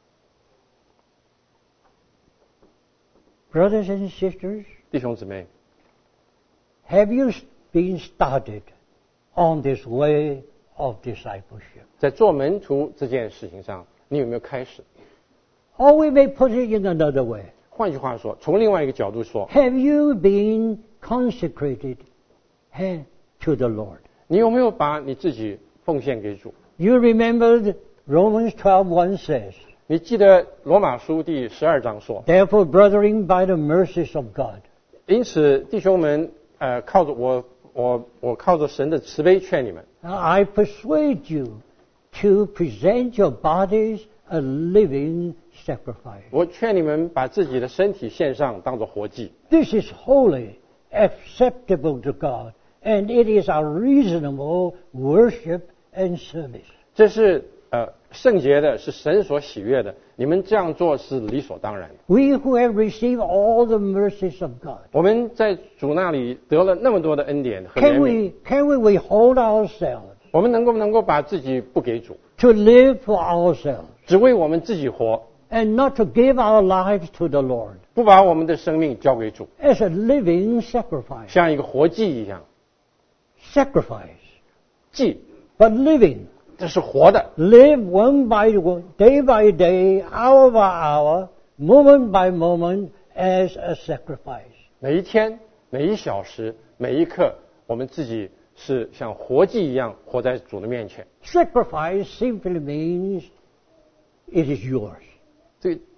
A: Brothers and sisters,
B: 弟兄姊妹，
A: have you been started on this way of discipleship?
B: 在做门徒这件事情上，你有没有开始？
A: Or we may put it in another way.
B: 换句话说，从另外一个角度说，
A: Have you been consecrated eh, to the Lord?
B: 你有没有把你自己奉献给主？
A: You remembered Romans twelve one says,
B: 你记得罗马书第十二章说，
A: Therefore, brethren, by the mercies of God,
B: 因此弟兄们，呃，靠着我，我我靠着神的慈悲劝你们，
A: I persuade you to present your bodies a living sacrifice.
B: 我劝你们把自己的身体献上，当作活祭。
A: This is holy, acceptable to God, and it is our reasonable worship and service.
B: 这是呃圣洁的，是神所喜悦的。你们这样做是理所当然的。
A: We who have received all the mercies of God,
B: 我们在主那里得了那么多的恩典和怜
A: can
B: 悯，
A: we, can we withhold ourselves
B: 我们能够不能够把自己不给主，
A: to live for ourselves
B: 只为我们自己活，
A: and not to give our lives to the Lord
B: 不把我们的生命交给主，
A: as a living sacrifice?
B: 像一个活祭一样。
A: Sacrifice,
B: 祭，
A: but living.
B: 这是活的，
A: Live one by one, day by day, hour by hour, moment by moment as a sacrifice.
B: 每一天、每一小时、每一刻，我们自己是像活祭一样活在主的面前。
A: Sacrifice simply means it is yours.
B: 这个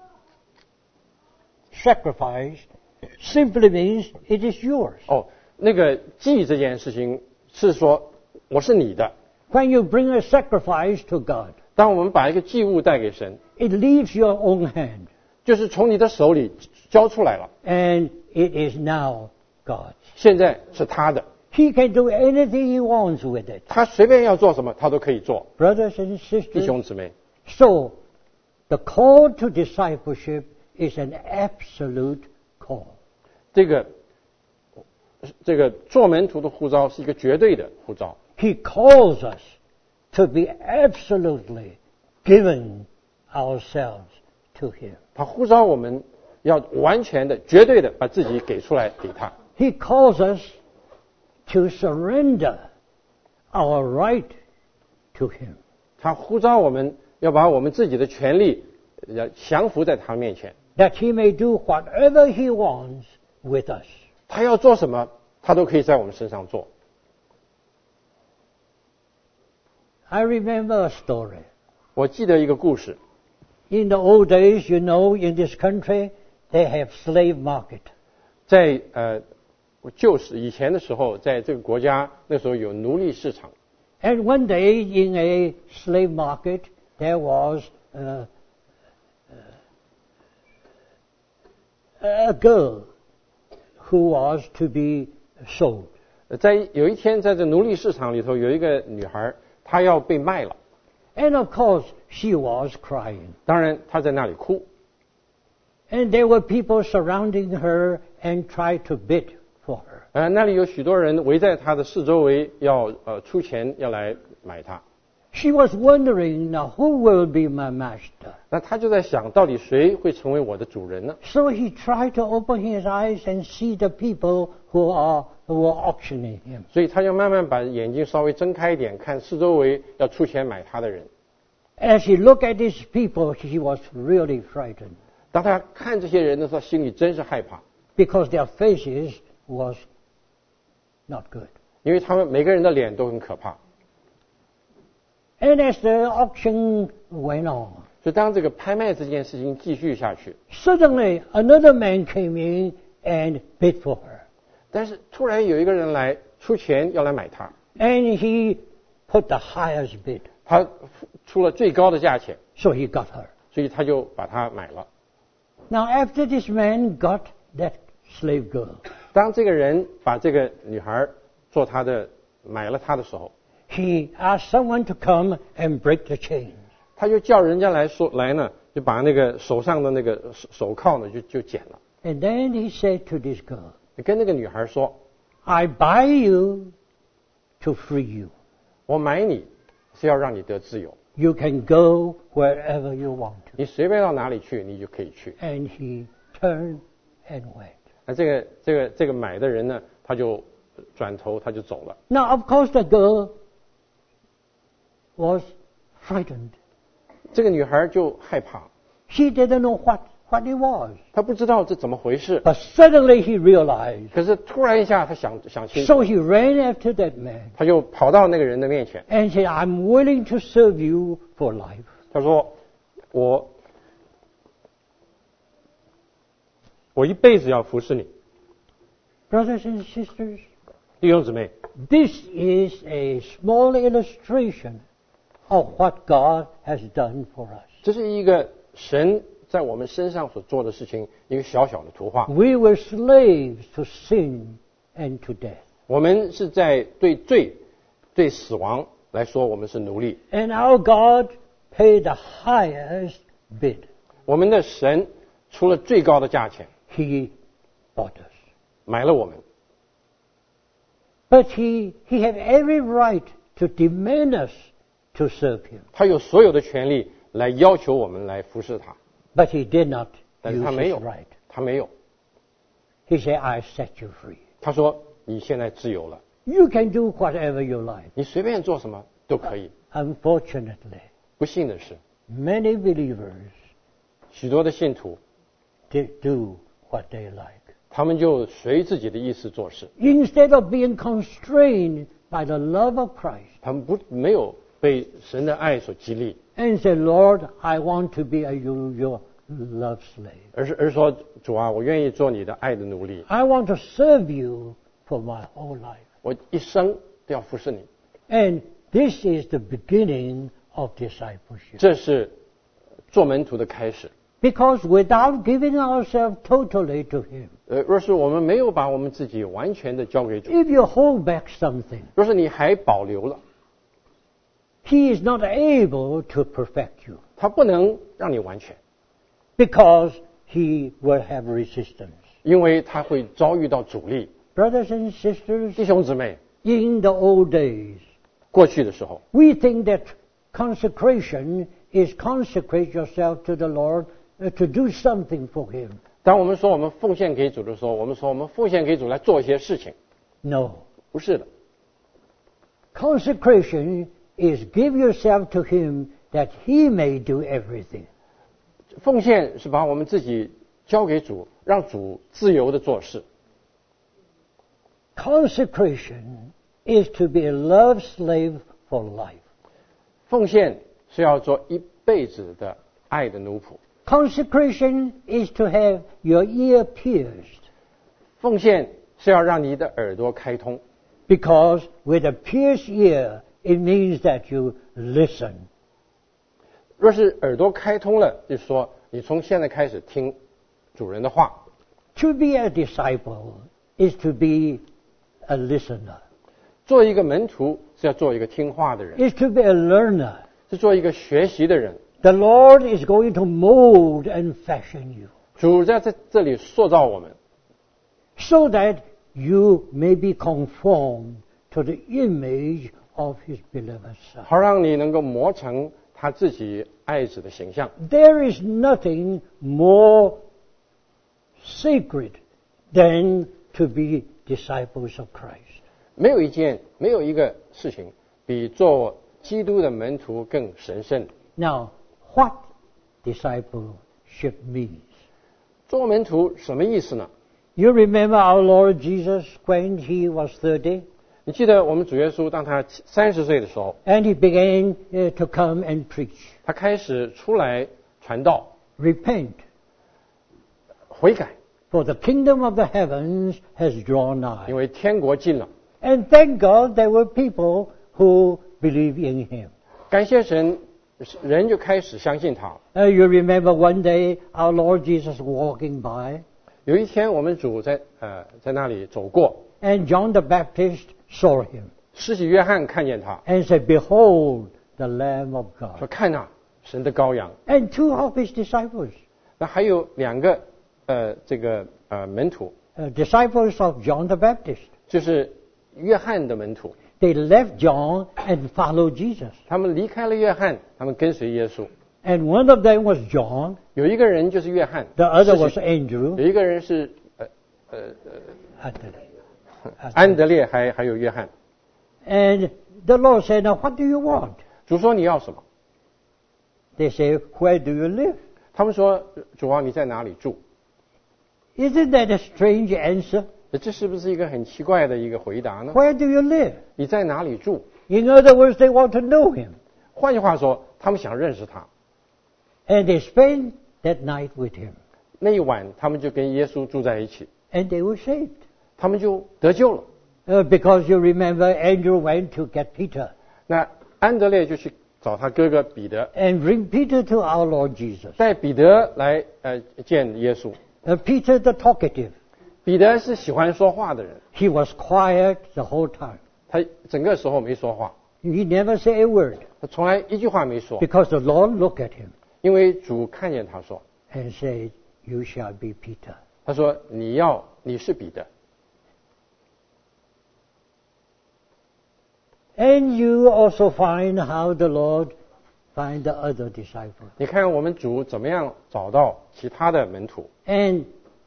A: Sacrifice simply means it is yours.
B: 哦，那个祭这件事情是说我是你的。
A: When you bring a sacrifice to God,
B: 当我们把一个祭物带给神，
A: it leaves your own hand,
B: 就是从你的手里交出来了，
A: and it is now God's.
B: 现在是他的，
A: He can do anything he wants with it.
B: 他随便要做什么，他都可以做。
A: Brothers and
B: 弟
A: sisters,
B: 兄姊妹，
A: so the call to discipleship is an absolute call.
B: 这个这个做门徒的呼召是一个绝对的呼召，
A: He calls us to be absolutely given ourselves to Him.
B: 他呼召我们要完全的、绝对的把自己给出来给他。
A: He calls us to surrender our right to Him.
B: 他呼召我们要把我们自己的权利要降服在他面前。
A: That He may do whatever He wants with us.
B: 他要做什么，他都可以在我们身上做。
A: I remember a story.
B: 我记得一个故事，
A: In the old days, you know, in this country, they have slave market.
B: 在呃旧时以前的时候，在这个国家那时候有奴隶市场。
A: And one day in a slave market, there was uh, a girl who was to be sold.
B: 呃在有一天，在这奴隶市场里头，有一个女孩，她要被卖了。
A: And of course, she was crying.
B: 当然，她在那里哭。
A: And there were people surrounding her and tried to bid for her.
B: 呃，那里有许多人围在她的四周围，要呃出钱要来买她。
A: She was wondering, now who will be my master?
B: 那她就在想，到底谁会成为我的主人呢？
A: So he tried to open his eyes and see the people who are who were auctioning him.
B: 所以她就慢慢把眼睛稍微睁开一点，看四周围要出钱买她的人。
A: As he looked at these people, she was really frightened.
B: 当她看这些人的时候，心里真是害怕。
A: because their faces was not good.
B: 因为他们每个人的脸都很可怕。
A: And as the auction went on,
B: 所以当这个拍卖这件事情继续下去，
A: suddenly another man came in and bid for her.
B: 但是突然有一个人来出钱要来买它，
A: And he put the highest bid.
B: 他出了最高的价钱，
A: So he got her.
B: 所以他就把它买了。
A: Now after this man got that slave girl,
B: 当这个人把这个女孩做他的买了她的时候，
A: he asked someone to come and break the chains.
B: 他就叫人家来说来呢，就把那个手上的那个手手铐呢就就剪了。
A: And then he said to this girl,
B: 跟那个女孩说
A: I buy you to free you.
B: 我买你是要让你得自由，
A: You can go wherever you want to.
B: 你随便到哪里去你就可以去。
A: And he turned and went.
B: 那这个这个这个买的人呢，他就转头他就走了。
A: Now, of course, the girl was frightened.
B: 这个女孩就害怕，
A: She didn't know what, what it was.
B: 她不知道这怎么回事。
A: But suddenly he realized.
B: 可是突然一下，她想想清楚，
A: So he ran after that man
B: 她就跑到那个人的面前，
A: and said, I'm willing to serve you for life.
B: 她说：“我我一辈子要服侍你。”
A: Brothers and sisters,
B: 弟兄姊妹，
A: this is a small illustration of what God has done for us.
B: 这是一个神在我们身上所做的事情，一个小小的图画。
A: We were slaves to sin and to death.
B: 我们是在对罪、对死亡来说，我们是奴隶。
A: And our God paid the highest bid.
B: 我们的神出了最高的价钱，
A: He bought us.
B: 买了我们。
A: But he, he had every right to demand us to serve him.
B: 他有所有的权利来要求我们来服侍他，
A: But he did not
B: 但是
A: use
B: 他没
A: his
B: 有
A: right.
B: 他没有。
A: He said, I set you free.
B: 他说：“你现在自由了，
A: You can do whatever you like.
B: 你随便做什么都可以。”
A: Unfortunately,
B: 不幸的是，
A: many believers
B: 许多的信徒
A: did do what they like.
B: 他们就随自己的意思做事，
A: Instead of being constrained by the love of Christ
B: 他们不没有被神的爱所激励，
A: and say, Lord, I want to be a, your, your love slave.
B: 而是而是说：“主啊，我愿意做你的爱的奴隶，
A: I want to serve you for my whole life.
B: 我一生都要服侍你。”
A: And this is the beginning of discipleship.
B: 这是做门徒的开始。
A: Because without giving ourselves totally to Him,
B: 呃，若是我们没有把我们自己完全的交给主，
A: if you hold back something,
B: 若是你还保留了，
A: He is not able to perfect you
B: 他不能让你完全，
A: because He will have resistance.
B: 因为他会遭遇到阻力。
A: Brothers and sisters,
B: 弟兄姊妹，
A: in the old days,
B: 过去的时候，
A: we think that consecration is consecrate yourself to the Lord uh, to do something for Him.
B: 当我们说我们奉献给主的时候，我们说我们奉献给主来做一些事情，
A: No.
B: 不是的。
A: Consecration is give yourself to Him that He may do everything.
B: 奉献是把我们自己交给主，让主自由的做事。
A: Consecration is to be a love slave for life.
B: 奉献是要做一辈子的爱的奴仆。
A: Consecration is to have your ear pierced,
B: 奉献是要让你的耳朵开通，
A: because with a pierced ear, it means that you listen.
B: 若是耳朵开通了，就是说你从现在开始听主人的话。
A: To be a disciple is to be a listener,
B: 做一个门徒是要做一个听话的人，
A: is to be a learner.
B: 是做一个学习的人。
A: The Lord is going to mold and fashion you
B: 主在这这里塑造我们，
A: so that you may be conformed to the image of His beloved Son.
B: 好让你能够磨成他自己爱子的形象。
A: There is nothing more sacred than to be disciples of Christ.
B: 没有一件，没有一个事情比做基督的门徒更神圣。
A: Now, what discipleship means?
B: 做门徒什么意思呢？
A: You remember our Lord Jesus when he was thirty?
B: 你记得我们主耶稣当他三十岁的时候，
A: And he began uh, to come and preach.
B: 他开始出来传道，
A: Repent,
B: 悔改，
A: for the kingdom of the heavens has drawn
B: 因
A: nigh.
B: 为天国近了。
A: And thank God there were people who believe in him.
B: 感谢神，人就开始相信他。
A: Uh, you remember one day our Lord Jesus walking by,
B: 有一天，我们主在呃在那里走过，
A: and John the Baptist saw him
B: 施洗约翰看见他，
A: and said, Behold the Lamb of
B: 说
A: God.
B: 看呐，神的羔羊。
A: And two of his disciples,
B: 那还有两个呃这个呃门徒，
A: uh, disciples of John the Baptist,
B: 就是约翰的门徒，
A: they left John and followed Jesus.
B: 他们离开了约翰，他们跟随耶稣。
A: And one of them was John,
B: 有一个人就是约翰，
A: the other
B: 施
A: was
B: 洗
A: Andrew.
B: 有一个人是呃呃呃
A: And
B: 安德烈，还还有约翰。
A: the Lord said, Now what do you want?
B: 主说你要什么？
A: They say, Where do you live?
B: 他们说主啊，你在哪里住？
A: Isn't that a strange answer?
B: 这是不是一个很奇怪的一个回答呢？
A: Where do you live?
B: 你在哪里住？
A: In other words, they want to know him.
B: 换句话说，他们想认识他。
A: And they spent that night with him.
B: 那一晚，他们就跟耶稣住在一起，
A: And they were saved.
B: 他们就得救了。
A: Uh, because you remember, Andrew went to get Peter
B: 那安德烈就去找他哥哥彼得，
A: and bring Peter to our Lord Jesus.
B: 带彼得来呃见耶稣。
A: Uh, Peter the talkative.
B: 彼得是喜欢说话的人，
A: He was quiet the whole time.
B: 他整个时候没说话，
A: He never said a word
B: 他从来一句话没说，
A: because the Lord looked at him
B: 因为主看见他说，
A: and said, You shall be Peter.
B: 他说你要你是彼得。
A: And you also find how the Lord find the other disciples.
B: 你看我们主怎么样找到其他的门徒？
A: And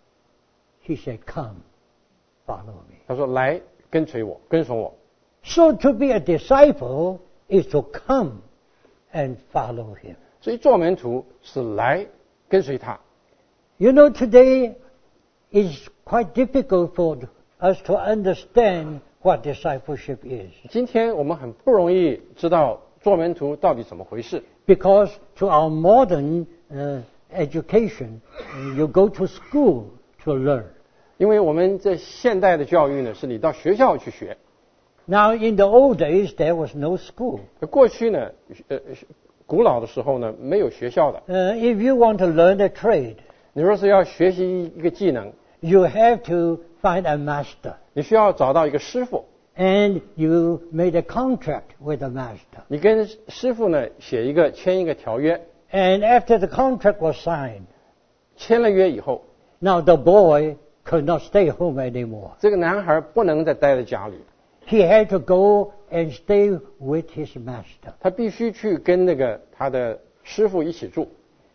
A: he said, Come, follow me.
B: 他说来跟随我，跟从我。
A: So to be a disciple is to come and follow him.
B: 所以做门徒是来跟随他。
A: You know, today it's quite difficult for us to understand what discipleship is.
B: 今天我们很不容易知道做门徒到底怎么回事，
A: Because to our modern uh, education, uh, you go to school to learn.
B: 因为我们这现代的教育呢，是你到学校去学。
A: Now, in the old days, there was no school.
B: 过去呢，呃，古老的时候呢，没有学校的。
A: Uh, if you want to learn a trade,
B: 你若是要学习一个技能，
A: you have to find a master.
B: 你需要找到一个师傅，
A: And you made a contract with the master.
B: 你跟师傅呢写一个签一个条约，
A: And after the contract was signed,
B: 签了约以后，
A: now the boy could not stay home anymore.
B: 这个男孩不能再待在家里，
A: He had to go and stay with his master.
B: 他必须去跟那个他的师傅一起住，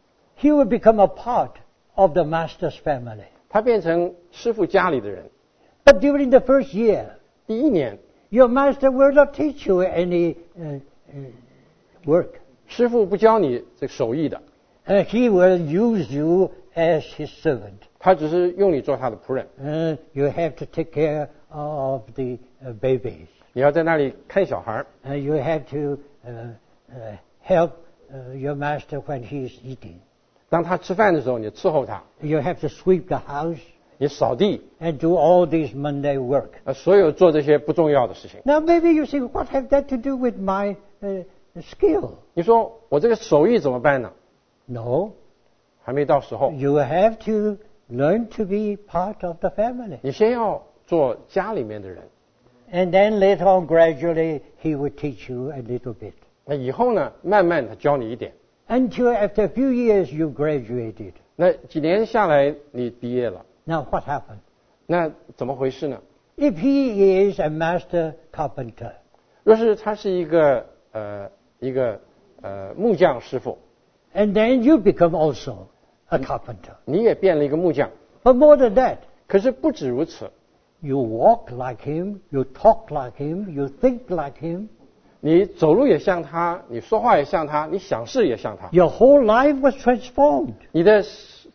A: He would become a part of the master's family.
B: 他变成师傅家里的人。
A: But during the first year,
B: 第一年，
A: your master will not teach you any uh, uh, work.
B: 师傅不教你这个手艺的，
A: Uh, he will use you as his servant.
B: 他只是用你做他的仆人，
A: Uh, you have to take care of the uh, babies.
B: 你要在那里看小孩，
A: Uh, you have to uh, uh, help uh, your master when he is eating.
B: 当他吃饭的时候，你伺候他，
A: You have to sweep the house
B: 你扫地，
A: and do all this mundane work.
B: 呃，所有做这些不重要的事情。
A: Now maybe you say, what have that to do with my uh, skill?
B: 你说我这个手艺怎么办呢？
A: No,
B: 还没到时候，
A: you have to learn to be part of the family.
B: 你先要做家里面的人，
A: And then later on, gradually, he will teach you a little bit.
B: 那以后呢，慢慢他教你一点。
A: Until after a few years, you graduated.
B: 那几年下来，你毕业了，
A: Now what happened?
B: 那怎么回事呢？
A: If he is a master carpenter,
B: 若是他是一个呃一个呃木匠师傅，
A: and then you become also a carpenter.
B: 你也变了一个木匠。
A: But more than that,
B: 可是不止如此，
A: you walk like him, you talk like him, you think like him.
B: 你走路也像他，你说话也像他，你想事也像他，
A: Your whole life was transformed.
B: 你的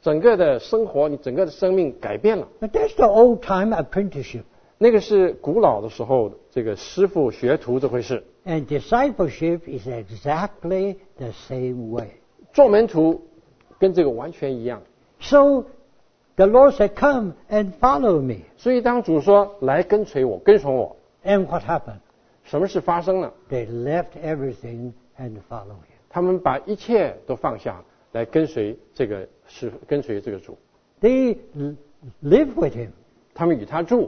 B: 整个的生活，你整个的生命改变了。
A: But that's the old-time apprenticeship.
B: 那个是古老的时候这个师傅学徒这回事。
A: And discipleship is exactly the same way.
B: 做门徒跟这个完全一样。
A: So the Lord said, "Come and follow me."
B: 所以当主说来跟随我，跟从我，
A: And what happened?
B: 什么事发生了？
A: They left everything and followed him.
B: 他们把一切都放下来跟随这个师，跟随这个主。
A: They l- live with him.
B: 他们与他住，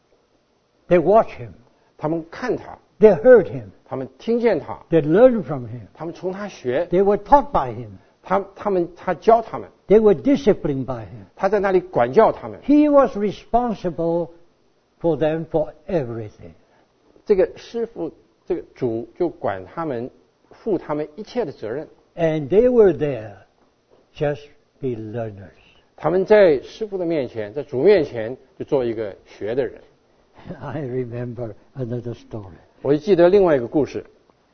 A: They watch him.
B: 他们看他，
A: They heard him.
B: 他们听见他，
A: They learned from him.
B: 他们从他学，
A: They were taught by him.
B: 他他们他教他们，
A: They were disciplined by him.
B: 他在那里管教他们。
A: He was responsible for them for everything.
B: 这个师傅，这个主就管他们，负他们一切的责任。
A: And they were there just be learners.
B: 他们在师傅的面前，在主面前就做一个学的人。
A: I remember another story.
B: 我记得另外一个故事，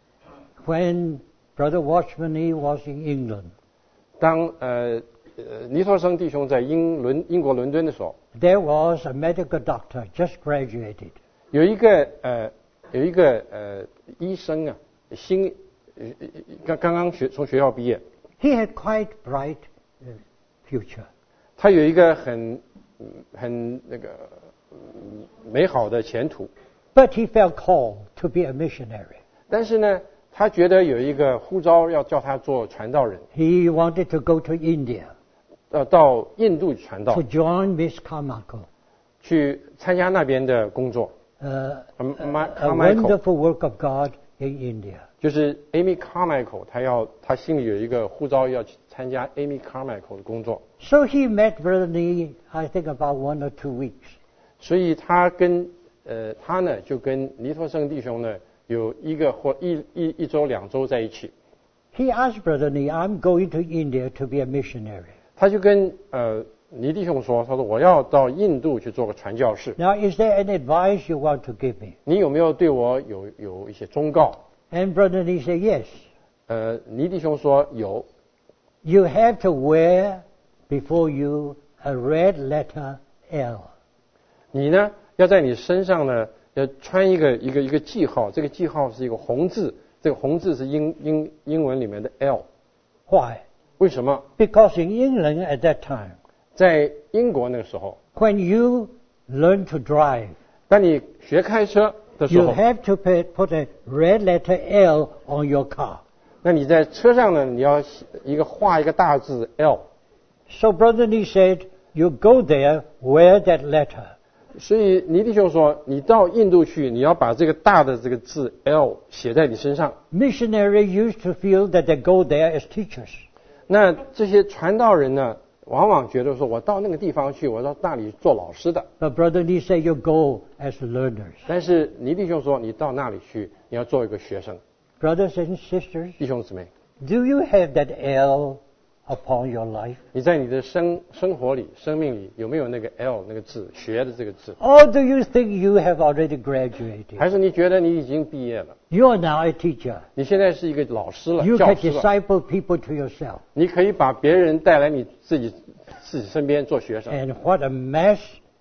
A: When Brother Watchman he was in England,
B: 当呃呃尼托生弟兄在英伦英国伦敦的时候，
A: there was a medical doctor just graduated.
B: 有一个呃有一个呃医生啊，新呃刚刚刚学从学校毕业，
A: He had quite bright uh, future.
B: 他有一个很嗯很那个嗯美好的前途，
A: But he felt called to be a missionary.
B: 但是呢，他觉得有一个呼召要叫他做传道人，
A: He wanted to go to India
B: 呃，到印度传道
A: to，join Miss Carmichael.
B: 去参加那边的工作。
A: Uh,
B: 嗯
A: a,
B: 马
A: a
B: 卡迈口
A: wonderful work of God in India.
B: 就是 Amy Carmichael，他要他心里有一个呼召要去参加 Amy Carmichael 的工作，
A: So he met Brother Nee, I think about one or two weeks.
B: 所以他跟呃他呢就跟尼托生弟兄呢有一个或一一一周两周在一起，
A: He asked Brother Nee, "I'm going to India to be a missionary.
B: 他就跟呃尼弟兄说，他说我要到印度去做个传教士，
A: Now, is there any advice you want to give me?"
B: 你有没有对我有有一些忠告？
A: And Brother Nee said, "Yes.
B: 呃，尼弟兄说有，
A: You have to wear before you a red letter L.
B: 你呢要在你身上呢要穿一个一个一个记号，这个记号是一个红字，这个红字是英英英文里面的 L。
A: Why?
B: 为什么？
A: Because in England at that time,
B: 在英国那个时候，
A: when you learn to drive,
B: 当你学开车的时
A: you
B: 候，
A: have to put put a red letter L on your car.
B: 那你在车上呢，你要一个画一个大字 L。
A: So Brother Nee said, "You go there, wear that letter."
B: 所以尼弟兄说，你到印度去，你要把这个大的这个字 L 写在你身上。
A: Missionaries used to feel that they go there as teachers.
B: 那这些传道人呢，往往觉得说，我到那个地方去，我到那里做老师的。
A: But Brother Nee said, "You go as learners."
B: 但是尼弟兄说，你到那里去，你要做一个学生。
A: Brothers and sisters,
B: 弟兄姊妹，
A: do you have that L upon your life?
B: 你在你的生生活里、生命里有没有那个 L 那个字，学的这个字？
A: Or do you think you have already graduated?
B: 还是你觉得你已经毕业了？
A: You are now a teacher.
B: 你现在是一个老师了，
A: You
B: 教
A: can
B: 师了，
A: disciple people to yourself.
B: 你可以把别人带来你自己自己身边做学生。
A: And what a mess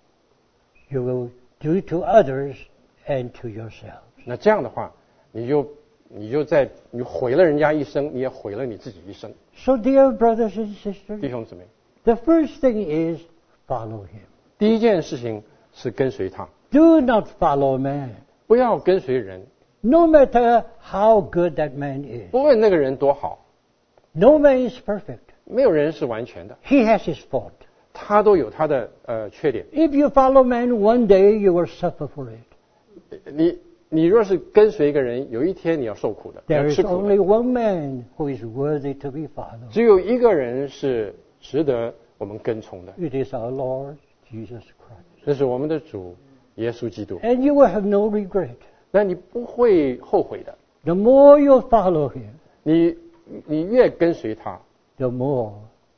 A: you will do to others and to yourself.
B: 那这样的话，你就你就在你毁了人家一生，你也毁了你自己一生。
A: So, dear brothers and
B: 弟
A: sisters,
B: 兄姊妹，
A: the first thing is follow him.
B: 第一件事情是跟随他，
A: Do not follow man,
B: 不要跟随人，
A: no matter how good that man is.
B: 不问那个人多好，
A: No man is perfect.
B: 没有人是完全的，
A: He has his fault.
B: 他都有他的呃缺点。
A: If you follow man, one day you will suffer for it.
B: 你你若是跟随一个人，有一天你要受苦的，
A: There
B: 要
A: is
B: 吃苦
A: only
B: 的。
A: one man who is worthy to be followed.
B: 只有一个人是值得我们跟从的，
A: It is our Lord Jesus Christ.
B: 这是我们的主耶稣基督。
A: And you will have no regret.
B: 那你不会后悔的，
A: The more you follow him,
B: 你你越跟随他，
A: the more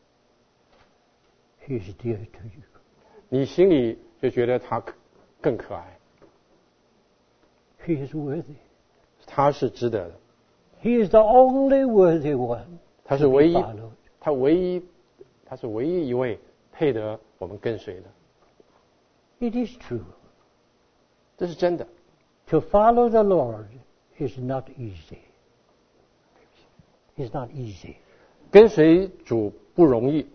A: he is dear to you.
B: 你心里就觉得他可更可爱，
A: He is worthy.
B: 他是值得的，
A: He is the only worthy one
B: 他是
A: to be
B: 唯一，
A: followed.
B: 他唯一， 他是唯一一位配得我们跟随的。
A: It is true.
B: 这是真的。
A: To follow the Lord is not easy. It's not easy.
B: 跟随主不容易。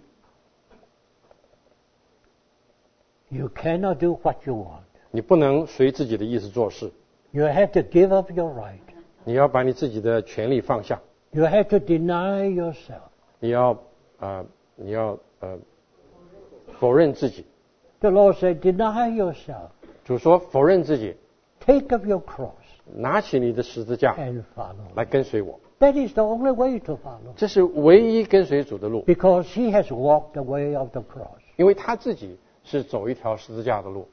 A: You cannot do what you want.
B: 你不能随自己的意思做事。
A: You have to give up your right.
B: 你要把你自己的权利放下。
A: You have to deny yourself.
B: 你要呃，你要呃否认自己。
A: The Lord said, "Deny yourself.
B: 主说否认自己。
A: Take up your cross.
B: 拿起你的十字架
A: And follow.
B: 来跟随我。
A: That is the only way to follow.
B: 这是唯一跟随主的路。
A: Because He has walked the way of the cross.
B: 因为他自己是走一条十字架的路。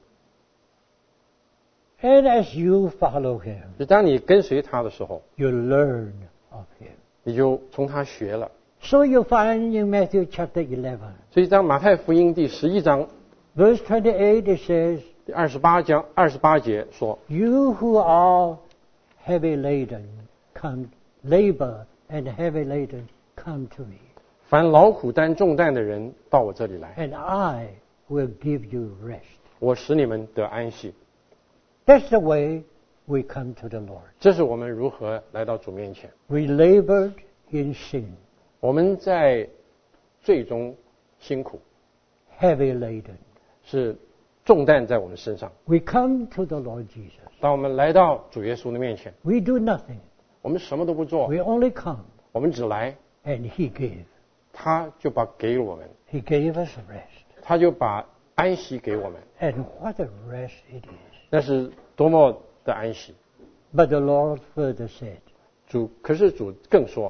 A: And as you follow Him,
B: 就当你跟随他的时候，
A: you learn of Him.
B: 你就从他学了。
A: So you find in Matthew chapter eleven,
B: 所以当马太福音第十一章
A: verse twenty-eight, it says,
B: 第二十八章二十八节说
A: "You who are heavy laden, come labor and heavy laden, come to me,
B: 凡劳苦担重担的人到我这里来，
A: and I will give you rest."
B: 我使你们得安息。
A: That's the way we come to the Lord.
B: 这是我们如何来到主面前。
A: We labored in sin,
B: 我们在最终辛苦，
A: heavy laden.
B: 是重担在我们身上。
A: We come to the Lord Jesus.
B: 当我们来到主耶稣的面前，
A: We do nothing.
B: 我们什么都不做，
A: We only come,
B: 我们只来，
A: and He gave.
B: 他就把给了我们，
A: He gave us rest.
B: 他就把安息给我们。
A: And what a rest it is.
B: 那是多么的安息。
A: But the Lord further said,
B: 主，可是主更说，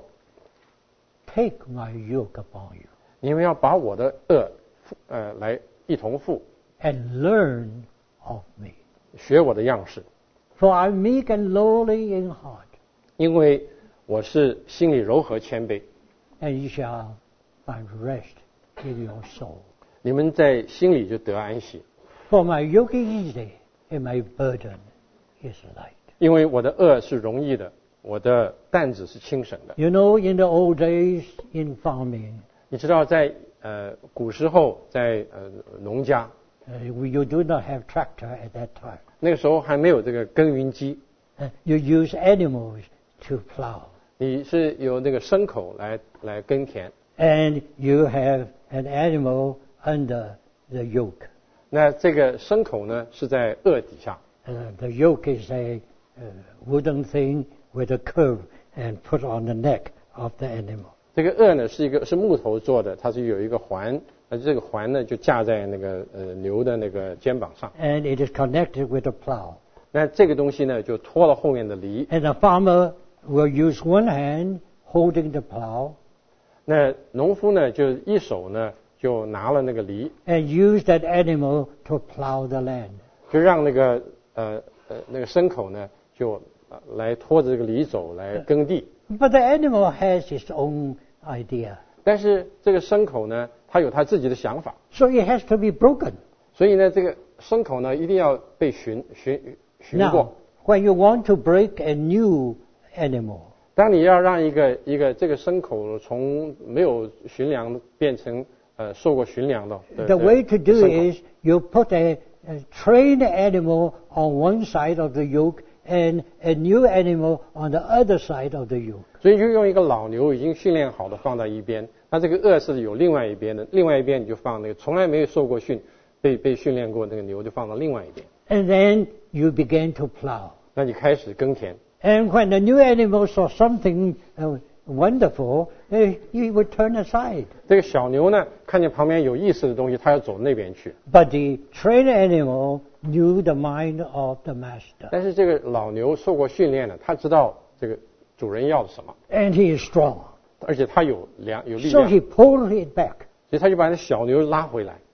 A: "Take my yoke upon you
B: 你们要把我的恶负呃来一同负，
A: and learn of me.
B: 学我的样式，
A: For I am meek and lowly in heart,
B: 因为我是心里柔和谦卑。
A: and you shall find rest in your soul.
B: 你们在心里就得安息，
A: For my yoke is easy and my burden is light."
B: 因为我的恶是容易的，我的担子是轻省的。
A: You know, in the old days in farming,
B: 你知道在呃古时候在呃农家
A: uh, we- you do not have tractor at that time.
B: 那个时候还没有这个耕耘机，
A: Uh, you use animals to plow,
B: 你是由那个牲口来来耕田。
A: and you have an animal under the yoke.
B: 那这个牲口呢是在轭底下，
A: Uh, the yoke is a uh, wooden thing with a curve and put on the neck of the animal.
B: 这个轭呢是一个是木头做的，它是有一个环，那这个环呢就架在那个呃牛的那个肩膀上。
A: And it is connected with a plow.
B: 那这个东西呢就拖了后面的犁。
A: And the farmer will use one hand holding the plow
B: 那农夫呢就一手呢就拿了那个犁，
A: and use that animal to plow the land.
B: 就让那个呃呃那个牲口呢就、呃、来拖着这个犁走来耕地。
A: But the animal has its own idea.
B: 但是这个牲口呢，它有它自己的想法，
A: So it has to be broken.
B: 所以呢，这个牲口呢一定要被巡巡巡过
A: Now,。when you want to break a new animal,
B: 当你要让一个一个这个牲口从没有驯良变成呃受过驯良的，的
A: the
B: 的
A: way to do
B: 牲口
A: is you put a, a trained animal on one side of the yoke and a new animal on the other side of the yoke.
B: 所以就用一个老牛已经训练好的放在一边，那这个轭是有另外一边的，另外一边你就放那个从来没有受过训、被被训练过那个牛就放到另外一边。
A: And then you begin to plow.
B: 那你开始耕田，
A: And when the new animal saw something uh, wonderful, uh, he would turn aside.
B: 这个小牛呢看见旁边有意思的东西，它要走那边去。
A: But the trained animal knew the mind of the master.
B: 但是这个老牛受过训练了，它知道这个主人要的什么，
A: And he is strong.
B: 而且它有良有力
A: So
B: 量，
A: he pulled it back.
B: 所以他就把那小牛拉回来。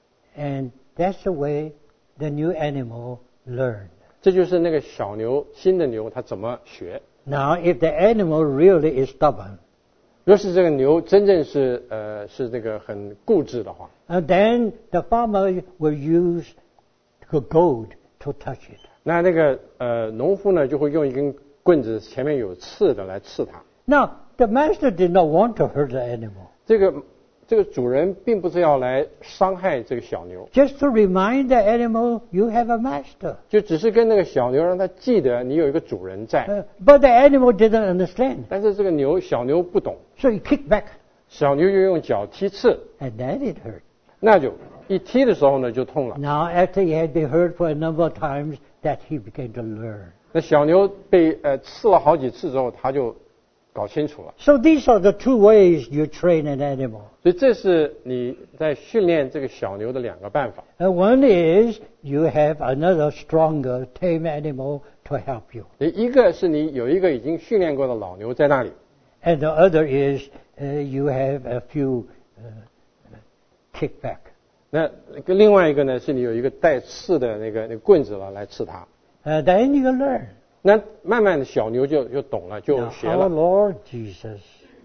A: And that's the way the new animal learned.
B: 这就是那个小牛新的牛它怎么学。
A: Now, if the animal really is stubborn,
B: 若是这个牛真正是呃是这个很固执的话，
A: and then the farmer will use the goad to touch it.
B: 那那个呃农夫呢就会用一根棍子前面有刺的来刺它。
A: Now, the master did not want to hurt the animal.
B: 这个这个主人并不是要来伤害这个小牛，
A: just to remind the animal you have a master.
B: 就只是跟那个小牛让它记得你有一个主人在。
A: Uh, but the animal didn't understand.
B: 但是这个牛小牛不懂，
A: So he kicked back,
B: 小牛就用脚踢刺，
A: and then it hurt.
B: 那就一踢的时候呢就痛了。
A: Now, after he had been hurt for a number of times, that he began to learn.
B: 那小牛被呃刺了好几次之后，他就搞清楚了。
A: So these are the two ways you train an animal.
B: 所以这是你在训练这个小牛的两个办法。
A: And one is you have another stronger, tame animal to help you.
B: 一个是你有一个已经训练过的老牛在那里，
A: And the other is uh, you have a few uh, kickback.
B: 那另外一个呢是你有一个带刺的那个那个棍子了来刺它。
A: Uh, then you learn.
B: 那慢慢的小牛就就懂了，就
A: Now,
B: 学
A: our
B: 了。
A: Lord Jesus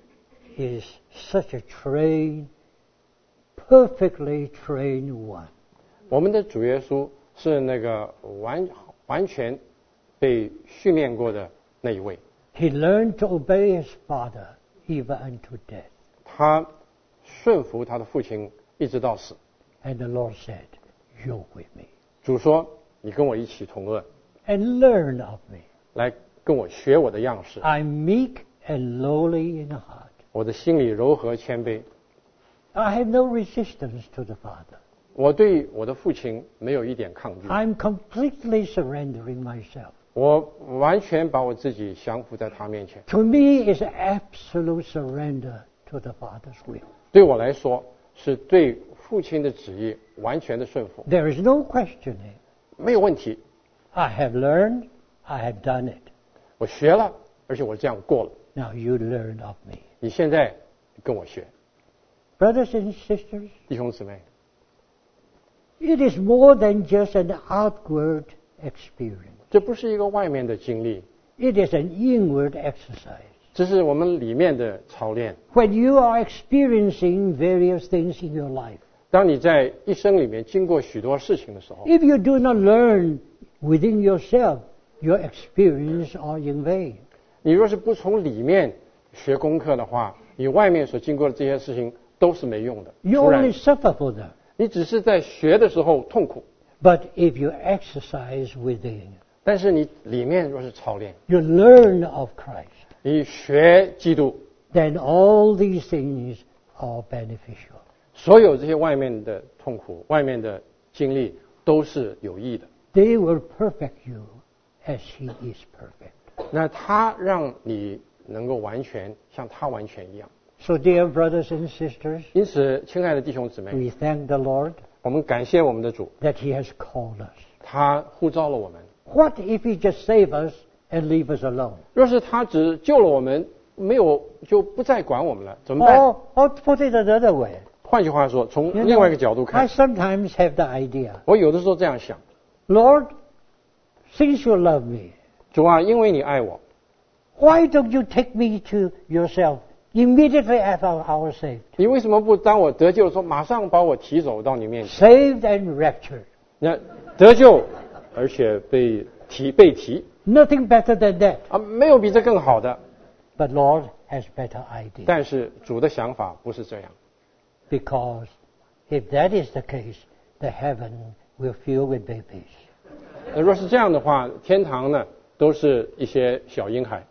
A: is such a trained, perfectly trained one.
B: 我们的主耶稣是那个完完全被训练过的那一位，
A: He learned to obey his Father even unto death.
B: 他顺服他的父亲一直到死。
A: And the Lord said, "Yoke with me
B: 主说：“你跟我一起同恶，
A: and learn of me.
B: 来跟我学我的样式。
A: I'm meek and lowly in heart.
B: 我的心里柔和谦卑，
A: I have no resistance to the Father.
B: 我对我的父亲没有一点抗拒，
A: I'm completely surrendering myself.
B: 我完全把我自己降服在他面前。
A: To me, it's absolute surrender to the Father's will.
B: 对我来说，是对父亲的旨意完全的顺服，
A: There is no questioning.
B: 没有问题。
A: I have learned, I have done it.
B: 我学了，而且我这样过了。
A: Now you learn of me."
B: 你现在跟我学，
A: Brothers and sisters,
B: 弟兄姊妹，
A: it is more than just an outward experience.
B: 这不是一个外面的经历，
A: It is an inward exercise.
B: 这是我们里面的操练。
A: When you are experiencing various things in your life,
B: 当你在一生里面经过许多事情的时候，
A: if you do not learn within yourself, your experience are in vain.
B: 你若是不从里面学功课的话，你外面所经过的这些事情都是没用的。
A: You
B: 突然
A: only suffer for them.
B: 你只是在学的时候痛苦，
A: But if you exercise within,
B: 但是你里面若是操练，
A: you learn of Christ,
B: 你学基督，
A: then all these things are beneficial.
B: 所有这些外面的痛苦、外面的经历都是有益的。
A: They will perfect you as He is perfect.
B: 那他让你能够完全像他完全一样。
A: So, dear brothers and sisters,
B: 因此，亲爱的弟兄姊妹，
A: we thank the Lord
B: 我们感谢我们的主，
A: that He has called us.
B: 他呼召了我们。
A: What if He just save us and leave us alone?
B: 若是他只救了我们，没有就不再管我们了，怎么办？
A: Or, or put it another way.
B: 换句话说，从
A: You
B: 另外
A: know,
B: 一个角度
A: I
B: 看，
A: sometimes have the idea,
B: 我有的时候这样想：
A: Lord, since you love me,
B: 主啊，因为你爱我，
A: why don't you take me to yourself immediately after our saved?
B: 你为什么不当我得救的时候，马上把我提走到你面前？
A: Saved and raptured.
B: 那得救，而且被提被提
A: Nothing better than that.
B: 啊，没有比这更好的。
A: But Lord has better idea.
B: 但是主的想法不是这样，
A: Because if that is the case, the heaven will fill with babies.
B: 那若是这样的话，天堂呢都是一些小婴孩。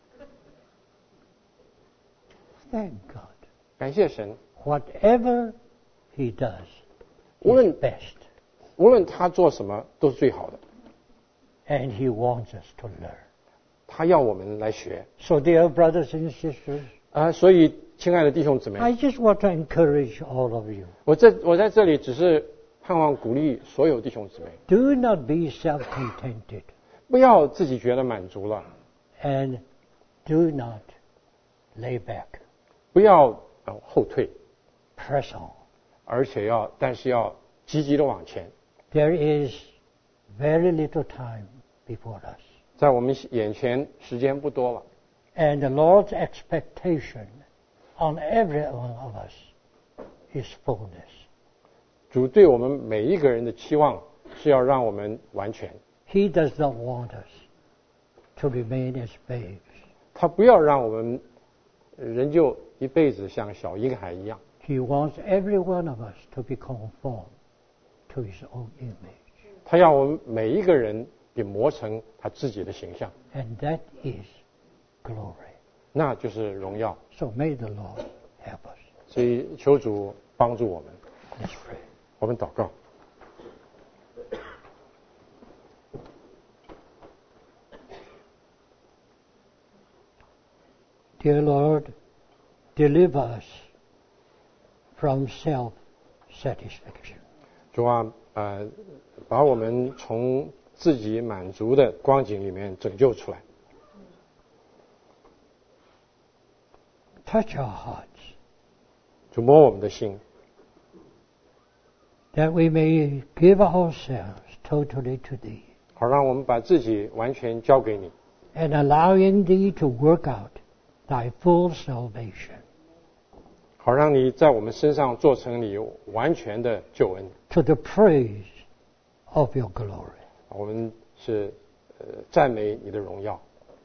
A: Thank God.
B: 感谢神，
A: Whatever He does
B: 无
A: is
B: 论
A: best.
B: 无论他做什么都是最好的。
A: And He wants us to learn.
B: 他要我们来学
A: So, dear brothers and sisters,
B: 啊，所以亲爱的弟兄姊妹，
A: I just want to encourage all of you.
B: 我这我在这里只是盼望鼓励所有弟兄姊妹，
A: Do not be self-contented
B: 不要自己觉得满足了，
A: and do not lay back.
B: 不要呃后退，
A: Press on.
B: 而且要但是要积极的往前。
A: There is very little time before us.
B: 在我们眼前时间不多了，
A: And the Lord's expectation on every one of us is fullness.
B: 主对我们每一个人的期望是要让我们完全，
A: He does not want us to remain as babes.
B: 他不要让我们人就一辈子像小婴孩一样。
A: He wants every one of us to be conformed to His own image.
B: 他要我们每一个人也磨成他自己的形象，
A: And that is glory.
B: 那就是荣耀。
A: So may the Lord help us.
B: 所以求主帮助我们。
A: Let's pray.
B: 我们祷告。
A: Dear Lord, deliver us from self-satisfaction.
B: 主啊，呃，把我们从自己满足的光景里面拯救出来，
A: Touch our hearts,
B: 主摸我们的心，
A: that we may give ourselves totally to Thee,
B: 好让我们把自己完全交给你，
A: and allowing Thee to work out Thy full salvation,
B: 好让你在我们身上做成你完全的救恩。
A: to the praise of Your glory.
B: 我们是呃赞美你的荣耀。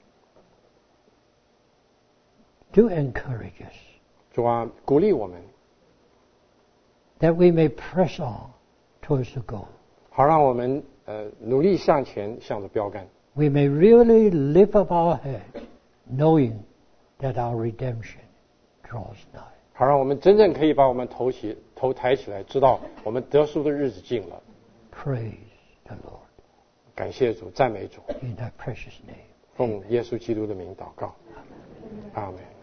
A: Do encourage us,
B: 主啊，鼓励我们，
A: that we may press on towards the goal.
B: 好让我们呃努力向前，向着标杆。
A: We may really lift up our head, knowing that our redemption draws nigh.
B: 好让我们真正可以把我们头起头抬起来，知道我们得赎的日子近了。
A: Praise the Lord.
B: 感谢主，赞美主，
A: In Thy precious name.
B: 奉耶稣基督的名祷告，阿门。